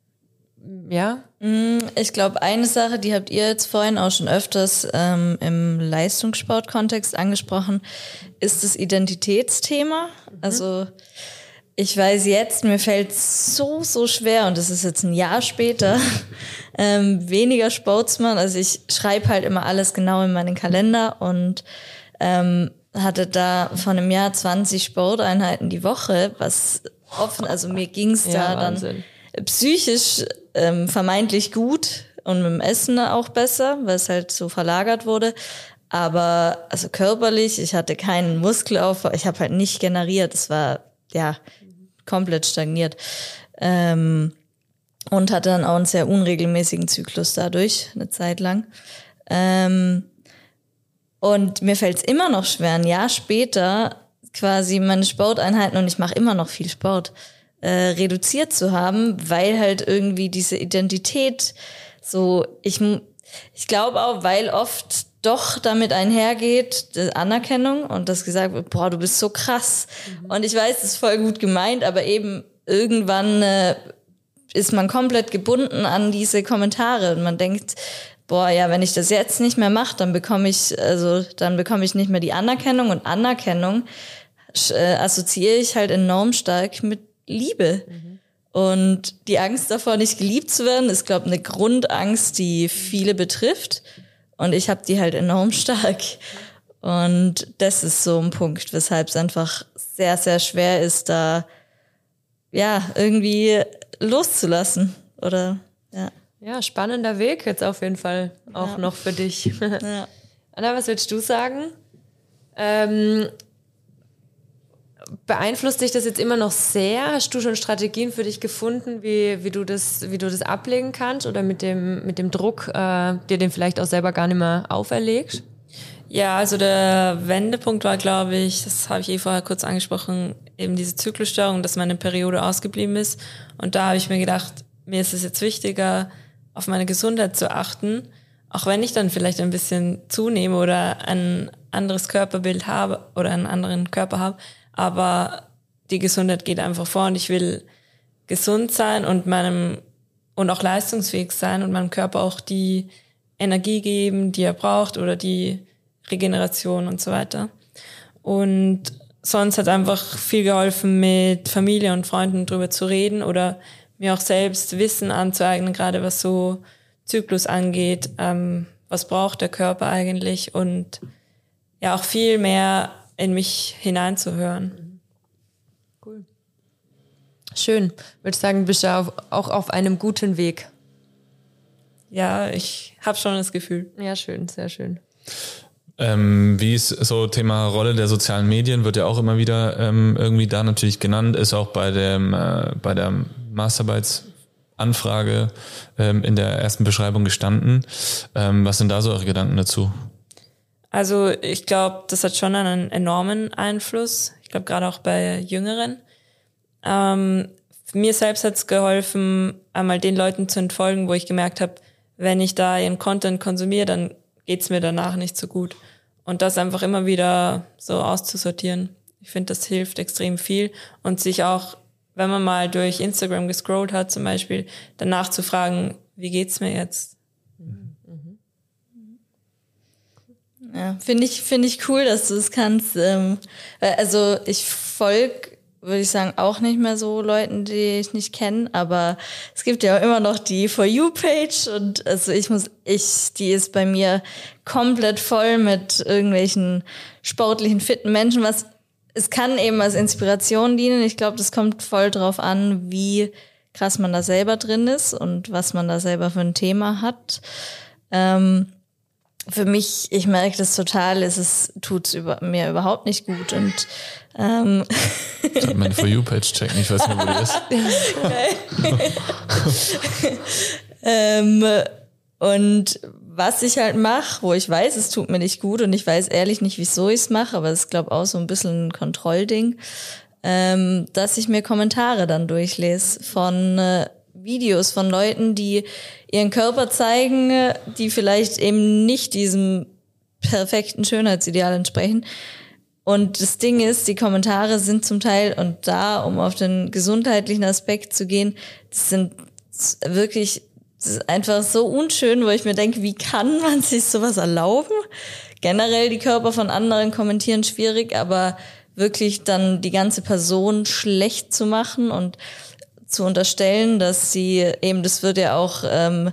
Ja? Ich glaube, eine Sache, die habt ihr jetzt vorhin auch schon öfters ähm, im Leistungssport-Kontext angesprochen, ist das Identitätsthema. Mhm. Also ich weiß jetzt, mir fällt so, so schwer, und das ist jetzt ein Jahr später, ähm, weniger Sportsmann. Also ich schreibe halt immer alles genau in meinen Kalender und ähm, hatte da von einem Jahr zwanzig Sporteinheiten die Woche, was offen, also mir ging's ja, da Wahnsinn. Dann psychisch ähm, vermeintlich gut und mit dem Essen auch besser, weil es halt so verlagert wurde. Aber also körperlich, ich hatte keinen Muskelaufbau, ich habe halt nicht generiert. Es war ja komplett stagniert. Ähm, und hatte dann auch einen sehr unregelmäßigen Zyklus dadurch, eine Zeit lang. Ähm, und mir fällt es immer noch schwer, ein Jahr später quasi meine Sporteinheiten, und ich mache immer noch viel Sport, äh, reduziert zu haben, weil halt irgendwie diese Identität so, ich, ich glaube auch, weil oft doch damit einhergeht, die Anerkennung und das gesagt wird, boah, du bist so krass. Mhm. Und ich weiß, das ist voll gut gemeint, aber eben irgendwann äh, ist man komplett gebunden an diese Kommentare und man denkt, boah, ja, wenn ich das jetzt nicht mehr mache, dann bekomme ich, also dann bekomme ich nicht mehr die Anerkennung, und Anerkennung äh, assoziiere ich halt enorm stark mit Liebe. Mhm. Und die Angst davor, nicht geliebt zu werden, ist, glaube ich, eine Grundangst, die viele betrifft. Und ich habe die halt enorm stark. Und das ist so ein Punkt, weshalb es einfach sehr, sehr schwer ist, da ja irgendwie loszulassen. Oder ja. Ja, spannender Weg jetzt auf jeden Fall auch ja. noch für dich. Ja. Anna, was würdest du sagen? Ähm, beeinflusst dich das jetzt immer noch sehr? Hast du schon Strategien für dich gefunden, wie, wie du das, wie du das ablegen kannst oder mit dem, mit dem Druck, äh, dir den vielleicht auch selber gar nicht mehr auferlegst? Ja, also der Wendepunkt war, glaube ich, das habe ich eh vorher kurz angesprochen, eben diese Zyklusstörung, dass meine Periode ausgeblieben ist. Und da habe ich mir gedacht, mir ist es jetzt wichtiger, auf meine Gesundheit zu achten, auch wenn ich dann vielleicht ein bisschen zunehme oder ein anderes Körperbild habe oder einen anderen Körper habe, aber die Gesundheit geht einfach vor und ich will gesund sein und meinem und auch leistungsfähig sein und meinem Körper auch die Energie geben, die er braucht oder die Regeneration und so weiter. Und sonst hat einfach viel geholfen, mit Familie und Freunden drüber zu reden oder mir auch selbst Wissen anzueignen, gerade was so Zyklus angeht, ähm, was braucht der Körper eigentlich und ja auch viel mehr in mich hineinzuhören. Cool. Schön. Ich würde sagen, bist du auf, auch auf einem guten Weg. Ja, ich habe schon das Gefühl. Ja, schön, sehr schön. Ähm, wie ist so Thema Rolle der sozialen Medien, wird ja auch immer wieder ähm, irgendwie da natürlich genannt, ist auch bei dem äh, bei der Masterarbeitsanfrage ähm, in der ersten Beschreibung gestanden. Ähm, was sind da so eure Gedanken dazu? Also ich glaube, das hat schon einen enormen Einfluss. Ich glaube gerade auch bei Jüngeren. Ähm, mir selbst hat es geholfen, einmal den Leuten zu entfolgen, wo ich gemerkt habe, wenn ich da ihren Content konsumiere, dann geht's mir danach nicht so gut. Und das einfach immer wieder so auszusortieren. Ich finde, das hilft extrem viel. Und sich auch, wenn man mal durch Instagram gescrollt hat zum Beispiel, danach zu fragen, wie geht's mir jetzt? Ja, finde ich, finde ich cool, dass du es kannst. Ähm, also ich folge, würde ich sagen, auch nicht mehr so Leuten, die ich nicht kenne, aber es gibt ja auch immer noch die For You-Page und also ich muss, ich, die ist bei mir komplett voll mit irgendwelchen sportlichen, fitten Menschen, was, es kann eben als Inspiration dienen. Ich glaube, das kommt voll drauf an, wie krass man da selber drin ist und was man da selber für ein Thema hat. Ähm, Für mich, ich merke das total, es ist, tut's über, mir überhaupt nicht gut und ähm ich habe meine For You-Page checken, ich weiß nicht, wo die ist. ähm, und was ich halt mache, wo ich weiß, es tut mir nicht gut und ich weiß ehrlich nicht, wieso ich es mache, aber es ist, glaube ich, auch so ein bisschen ein Kontrollding, ähm, dass ich mir Kommentare dann durchlese von äh, Videos von Leuten, die ihren Körper zeigen, die vielleicht eben nicht diesem perfekten Schönheitsideal entsprechen. Und das Ding ist, die Kommentare sind zum Teil, und da, um auf den gesundheitlichen Aspekt zu gehen, das sind wirklich, das ist einfach so unschön, wo ich mir denke, wie kann man sich sowas erlauben? Generell die Körper von anderen kommentieren schwierig, aber wirklich dann die ganze Person schlecht zu machen und zu unterstellen, dass sie eben, das wird ja auch, ähm,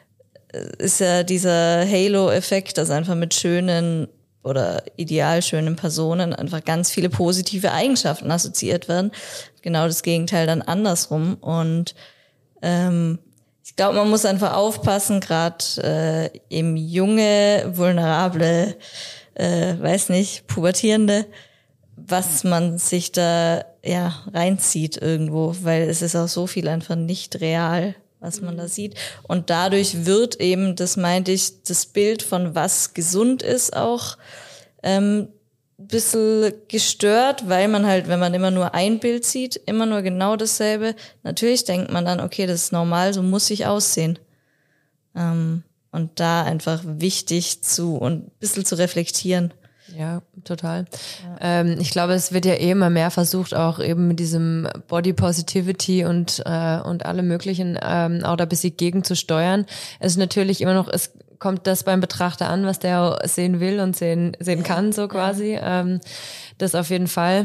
ist ja dieser Halo-Effekt, dass einfach mit schönen oder ideal schönen Personen einfach ganz viele positive Eigenschaften assoziiert werden. Genau das Gegenteil dann andersrum. Und ähm, ich glaube, man muss einfach aufpassen, gerade äh, eben junge, vulnerable, äh, weiß nicht, Pubertierende, was man sich da ja reinzieht irgendwo, weil es ist auch so viel einfach nicht real, was man da sieht. Und dadurch wird eben, das meinte ich, das Bild von was gesund ist auch ähm, ein bisschen gestört, weil man halt, wenn man immer nur ein Bild sieht, immer nur genau dasselbe, natürlich denkt man dann, okay, das ist normal, so muss ich aussehen. Ähm, und da einfach wichtig zu und ein bisschen zu reflektieren. Ja, total. Ja. Ähm, ich glaube, es wird ja eh immer mehr versucht, auch eben mit diesem Body Positivity und äh, und alle möglichen ähm, auch da ein bisschen gegenzusteuern. Es ist natürlich immer noch, es kommt das beim Betrachter an, was der sehen will und sehen sehen kann, so quasi. Ja. Ähm, das auf jeden Fall.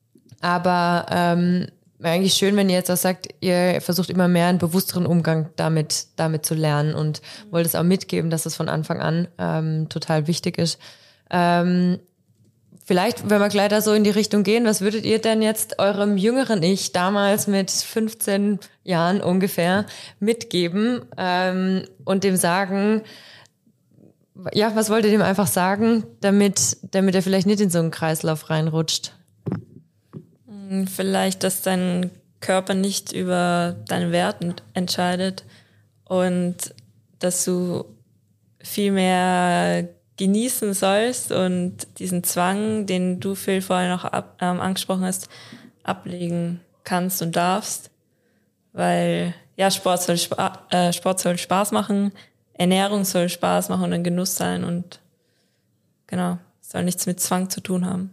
Aber ähm, eigentlich schön, wenn ihr jetzt auch sagt, ihr versucht immer mehr einen bewussteren Umgang damit damit zu lernen und mhm. wollt es auch mitgeben, dass es von Anfang an ähm, total wichtig ist. Ähm, vielleicht, wenn wir gleich da so in die Richtung gehen, was würdet ihr denn jetzt eurem jüngeren Ich damals mit fünfzehn Jahren ungefähr mitgeben ähm, und dem sagen, ja, was wollt ihr dem einfach sagen, damit, damit er vielleicht nicht in so einen Kreislauf reinrutscht? Vielleicht, dass dein Körper nicht über deinen Werten entscheidet und dass du viel mehr genießen sollst und diesen Zwang, den du, Phil, vorher noch ab, ähm, angesprochen hast, ablegen kannst und darfst. Weil, ja, Sport soll, Spa- äh, Sport soll Spaß machen, Ernährung soll Spaß machen und ein Genuss sein und genau, soll nichts mit Zwang zu tun haben.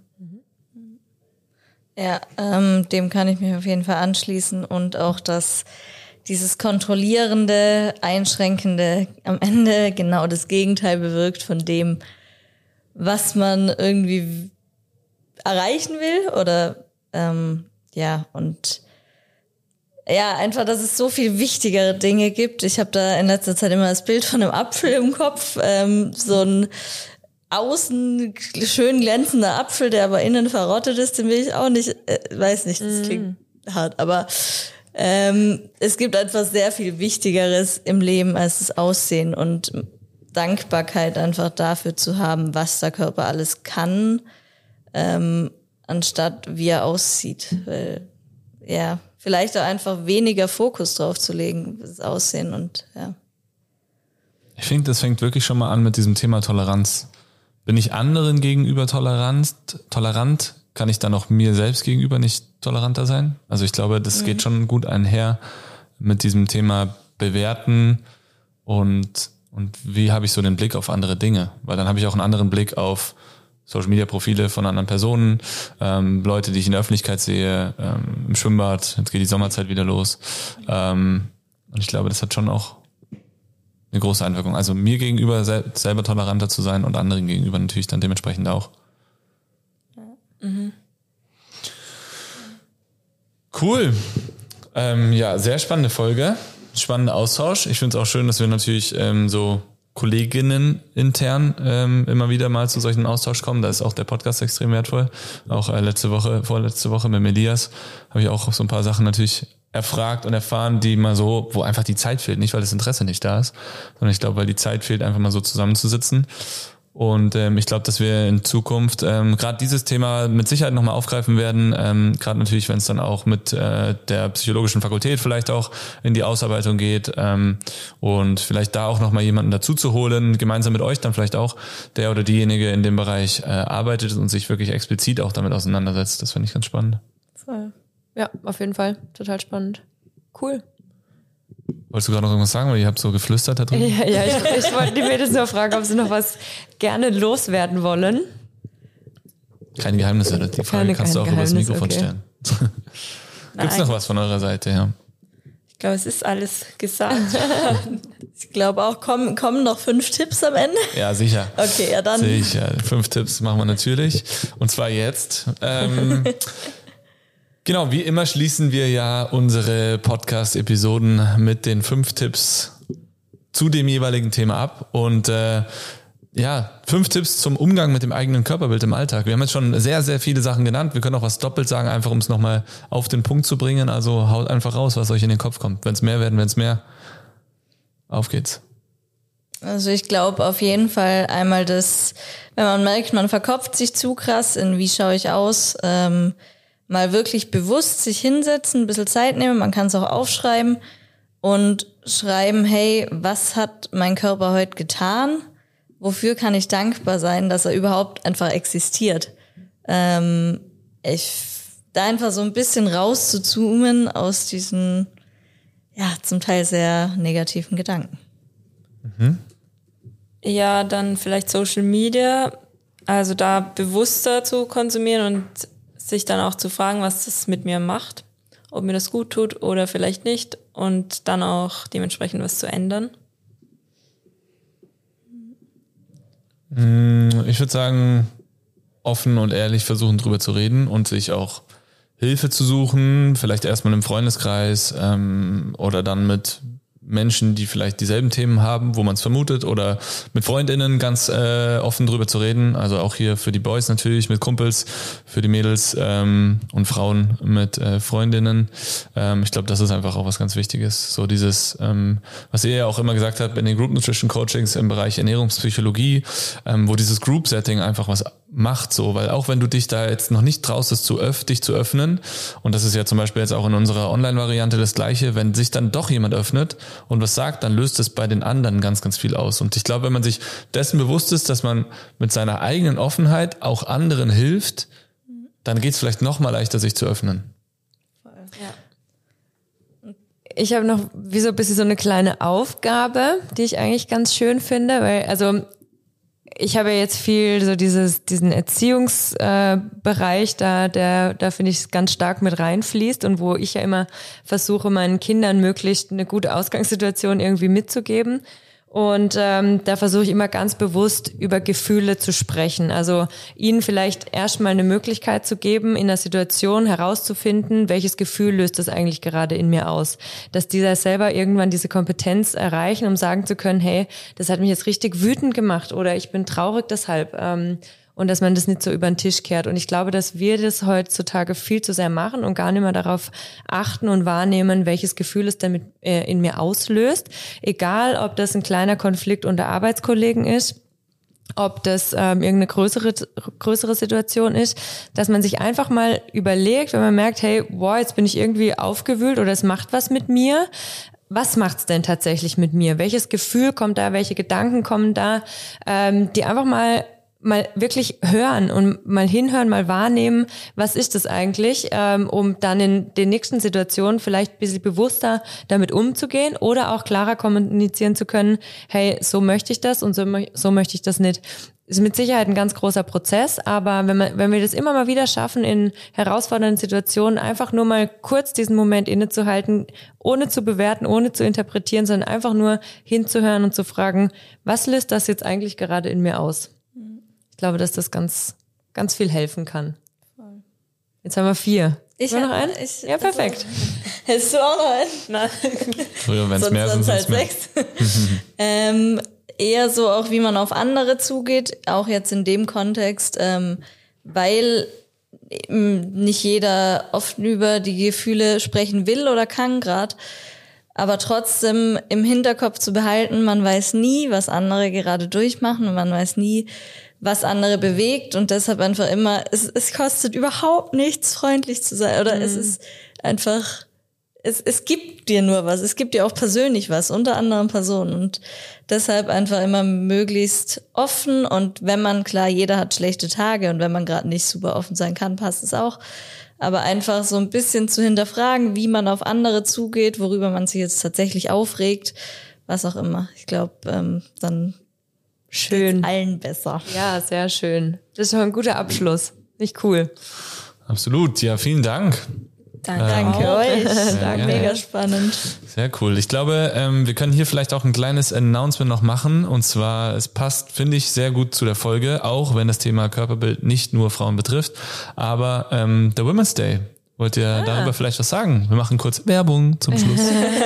Ja, ähm, dem kann ich mich auf jeden Fall anschließen und auch, dass dieses kontrollierende, einschränkende am Ende genau das Gegenteil bewirkt von dem, was man irgendwie erreichen will oder ähm, ja, und ja, einfach, dass es so viel wichtigere Dinge gibt. Ich habe da in letzter Zeit immer das Bild von einem Apfel im Kopf, ähm, so ein außen schön glänzender Apfel, der aber innen verrottet ist, den will ich auch nicht, äh, weiß nicht, das klingt mm. hart, aber ähm, es gibt etwas sehr viel Wichtigeres im Leben als das Aussehen und Dankbarkeit einfach dafür zu haben, was der Körper alles kann, ähm, anstatt wie er aussieht. Weil, ja, vielleicht auch einfach weniger Fokus drauf zu legen, das Aussehen und ja. Ich finde, das fängt wirklich schon mal an mit diesem Thema Toleranz. Bin ich anderen gegenüber tolerant, tolerant, kann ich dann auch mir selbst gegenüber nicht toleranter sein? Also ich glaube, das mhm. geht schon gut einher mit diesem Thema bewerten und und wie habe ich so den Blick auf andere Dinge? Weil dann habe ich auch einen anderen Blick auf Social-Media-Profile von anderen Personen, ähm, Leute, die ich in der Öffentlichkeit sehe, ähm, im Schwimmbad, jetzt geht die Sommerzeit wieder los. Ähm, und ich glaube, das hat schon auch eine große Einwirkung. Also mir gegenüber sel- selber toleranter zu sein und anderen gegenüber natürlich dann dementsprechend auch. Mhm. Cool. Ähm, ja, sehr spannende Folge. Spannender Austausch. Ich finde es auch schön, dass wir natürlich ähm, so Kolleginnen intern ähm, immer wieder mal zu solchen Austausch kommen. Da ist auch der Podcast extrem wertvoll. Auch äh, letzte Woche, vorletzte Woche mit Elias habe ich auch so ein paar Sachen natürlich erfragt und erfahren, die mal so, wo einfach die Zeit fehlt. Nicht, weil das Interesse nicht da ist, sondern ich glaube, weil die Zeit fehlt, einfach mal so zusammenzusitzen. Und ähm, ich glaube, dass wir in Zukunft ähm, gerade dieses Thema mit Sicherheit nochmal aufgreifen werden, ähm, gerade natürlich, wenn es dann auch mit äh, der psychologischen Fakultät vielleicht auch in die Ausarbeitung geht ähm, und vielleicht da auch nochmal jemanden dazu zu holen, gemeinsam mit euch dann vielleicht auch, der oder diejenige in dem Bereich äh, arbeitet und sich wirklich explizit auch damit auseinandersetzt. Das finde ich ganz spannend. Voll. Ja, auf jeden Fall. Total spannend. Cool. Wolltest du gerade noch irgendwas sagen, weil ihr habt so geflüstert da drin? Ja, ja, ich, ich wollte die Mädels nur fragen, ob sie noch was gerne loswerden wollen. Keine Geheimnisse, die Frage keine, kannst keine du auch über das Mikrofon okay. stellen. Gibt es noch was von eurer Seite her? Ich glaube, es ist alles gesagt. Ich glaube auch, kommen, kommen noch fünf Tipps am Ende? Ja, sicher. Okay, ja dann. Sicher, fünf Tipps machen wir natürlich. Und zwar jetzt. Ähm, Genau, wie immer schließen wir ja unsere Podcast-Episoden mit den fünf Tipps zu dem jeweiligen Thema ab. Und äh, ja, fünf Tipps zum Umgang mit dem eigenen Körperbild im Alltag. Wir haben jetzt schon sehr, sehr viele Sachen genannt. Wir können auch was doppelt sagen, einfach um es nochmal auf den Punkt zu bringen. Also haut einfach raus, was euch in den Kopf kommt. Wenn es mehr werden, wenn es mehr. Auf geht's. Also ich glaube auf jeden Fall einmal das, wenn man merkt, man verkopft sich zu krass in wie schaue ich aus, ähm, mal wirklich bewusst sich hinsetzen, ein bisschen Zeit nehmen, man kann es auch aufschreiben und schreiben, hey, was hat mein Körper heute getan? Wofür kann ich dankbar sein, dass er überhaupt einfach existiert? Ähm, ich, da einfach so ein bisschen rauszuzoomen aus diesen, ja, zum Teil sehr negativen Gedanken. Mhm. Ja, dann vielleicht Social Media, also da bewusster zu konsumieren und sich dann auch zu fragen, was das mit mir macht, ob mir das gut tut oder vielleicht nicht und dann auch dementsprechend was zu ändern. Ich würde sagen, offen und ehrlich versuchen drüber zu reden und sich auch Hilfe zu suchen, vielleicht erstmal im Freundeskreis ähm, oder dann mit Menschen, die vielleicht dieselben Themen haben, wo man es vermutet, oder mit FreundInnen ganz äh, offen drüber zu reden. Also auch hier für die Boys natürlich mit Kumpels, für die Mädels ähm, und Frauen mit äh, Freundinnen. Ähm, ich glaube, das ist einfach auch was ganz Wichtiges. So dieses, ähm, was ihr ja auch immer gesagt habt in den Group Nutrition Coachings im Bereich Ernährungspsychologie, ähm, wo dieses Group Setting einfach was macht so, weil auch wenn du dich da jetzt noch nicht traust, es zu öff, dich zu öffnen, und das ist ja zum Beispiel jetzt auch in unserer Online-Variante das Gleiche, wenn sich dann doch jemand öffnet und was sagt, dann löst es bei den anderen ganz, ganz viel aus. Und ich glaube, wenn man sich dessen bewusst ist, dass man mit seiner eigenen Offenheit auch anderen hilft, dann geht es vielleicht noch mal leichter, sich zu öffnen. Ja. Ich habe noch wie so ein bisschen so eine kleine Aufgabe, die ich eigentlich ganz schön finde, weil also ich habe ja jetzt viel so dieses diesen Erziehungsbereich, äh, da der da finde ich ganz stark mit reinfließt und wo ich ja immer versuche, meinen Kindern möglichst eine gute Ausgangssituation irgendwie mitzugeben. Und ähm, da versuche ich immer ganz bewusst über Gefühle zu sprechen. Also ihnen vielleicht erstmal eine Möglichkeit zu geben, in der Situation herauszufinden, welches Gefühl löst das eigentlich gerade in mir aus. Dass die da selber irgendwann diese Kompetenz erreichen, um sagen zu können, hey, das hat mich jetzt richtig wütend gemacht oder ich bin traurig deshalb. Ähm, und dass man das nicht so über den Tisch kehrt. Und ich glaube, dass wir das heutzutage viel zu sehr machen und gar nicht mehr darauf achten und wahrnehmen, welches Gefühl es damit äh, in mir auslöst. Egal, ob das ein kleiner Konflikt unter Arbeitskollegen ist, ob das ähm, irgendeine größere größere Situation ist, dass man sich einfach mal überlegt, wenn man merkt, hey, boah, jetzt bin ich irgendwie aufgewühlt oder es macht was mit mir. Was macht's denn tatsächlich mit mir? Welches Gefühl kommt da? Welche Gedanken kommen da? Ähm, die einfach mal mal wirklich hören und mal hinhören, mal wahrnehmen, was ist das eigentlich, ähm, um dann in den nächsten Situationen vielleicht ein bisschen bewusster damit umzugehen oder auch klarer kommunizieren zu können, hey, so möchte ich das und so, so möchte ich das nicht. Ist mit Sicherheit ein ganz großer Prozess, aber wenn man, wenn wir das immer mal wieder schaffen, in herausfordernden Situationen einfach nur mal kurz diesen Moment innezuhalten, ohne zu bewerten, ohne zu interpretieren, sondern einfach nur hinzuhören und zu fragen, was löst das jetzt eigentlich gerade in mir aus? Ich glaube, dass das ganz, ganz viel helfen kann. Jetzt haben wir vier. Ich habe noch einen? Ich, ja, perfekt. Also, hättest du auch noch einen? Nein. Früher, wenn es mehr sind, halt sechs. ähm, eher so auch, wie man auf andere zugeht, auch jetzt in dem Kontext, ähm, weil nicht jeder oft über die Gefühle sprechen will oder kann gerade. Aber trotzdem im Hinterkopf zu behalten, man weiß nie, was andere gerade durchmachen und man weiß nie, was andere bewegt und deshalb einfach immer, es, es kostet überhaupt nichts, freundlich zu sein oder mhm. es ist einfach, es, es gibt dir nur was, es gibt dir auch persönlich was, unter anderen Personen und deshalb einfach immer möglichst offen und wenn man, klar, jeder hat schlechte Tage und wenn man gerade nicht super offen sein kann, passt es auch, aber einfach so ein bisschen zu hinterfragen, wie man auf andere zugeht, worüber man sich jetzt tatsächlich aufregt, was auch immer. Ich glaube, ähm, dann schön. Allen besser. Ja, sehr schön. Das ist schon ein guter Abschluss. Nicht cool. Absolut. Ja, vielen Dank. Danke, ähm, danke euch. Danke. Mega spannend. Sehr cool. Ich glaube, ähm, wir können hier vielleicht auch ein kleines Announcement noch machen. Und zwar, es passt, finde ich, sehr gut zu der Folge, auch wenn das Thema Körperbild nicht nur Frauen betrifft. Aber ähm, der Women's Day. Wollt ihr ah. darüber vielleicht was sagen? Wir machen kurz Werbung zum Schluss.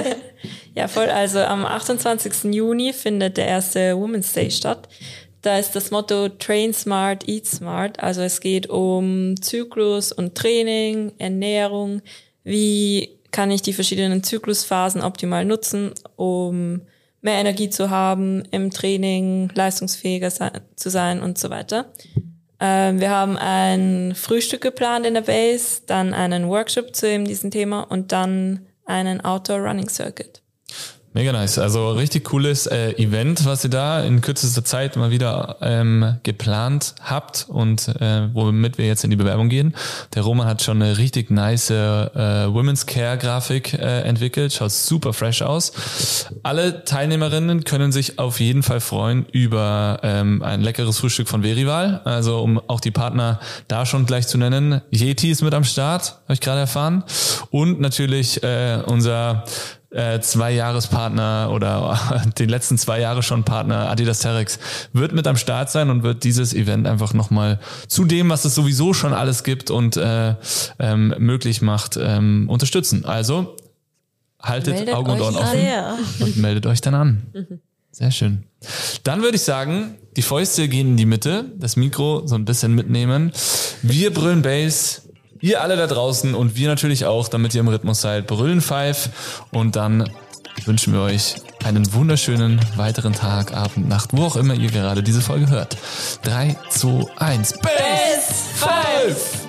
Ja, voll. Also am achtundzwanzigsten Juni findet der erste Women's Day statt. Da ist das Motto Train Smart, Eat Smart. Also es geht um Zyklus und Training, Ernährung. Wie kann ich die verschiedenen Zyklusphasen optimal nutzen, um mehr Energie zu haben im Training, leistungsfähiger zu sein und so weiter. Ähm, wir haben ein Frühstück geplant in der Base, dann einen Workshop zu eben diesem Thema und dann einen Outdoor Running Circuit. Mega nice. Also richtig cooles äh, Event, was ihr da in kürzester Zeit mal wieder ähm, geplant habt und äh, womit wir jetzt in die Bewerbung gehen. Der Roman hat schon eine richtig nice äh, Women's Care Grafik äh, entwickelt. Schaut super fresh aus. Alle Teilnehmerinnen können sich auf jeden Fall freuen über ähm, ein leckeres Frühstück von Verival. Also um auch die Partner da schon gleich zu nennen. Yeti ist mit am Start, habe ich gerade erfahren. Und natürlich äh, unser Äh, zwei Jahrespartner oder die letzten zwei Jahre schon Partner Adidas Terrex wird mit am Start sein und wird dieses Event einfach nochmal zu dem, was es sowieso schon alles gibt und äh, ähm, möglich macht, ähm, unterstützen. Also haltet meldet Augen und Ohren offen an. Und meldet euch dann an. Mhm. Sehr schön. Dann würde ich sagen, die Fäuste gehen in die Mitte, das Mikro so ein bisschen mitnehmen. Wir brüllen Bass. Ihr alle da draußen und wir natürlich auch, damit ihr im Rhythmus seid, brüllen Five und dann wünschen wir euch einen wunderschönen weiteren Tag, Abend, Nacht, wo auch immer ihr gerade diese Folge hört. drei, zwei, eins, Base Five!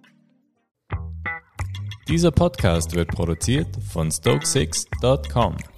Dieser Podcast wird produziert von Stoke six Punkt com.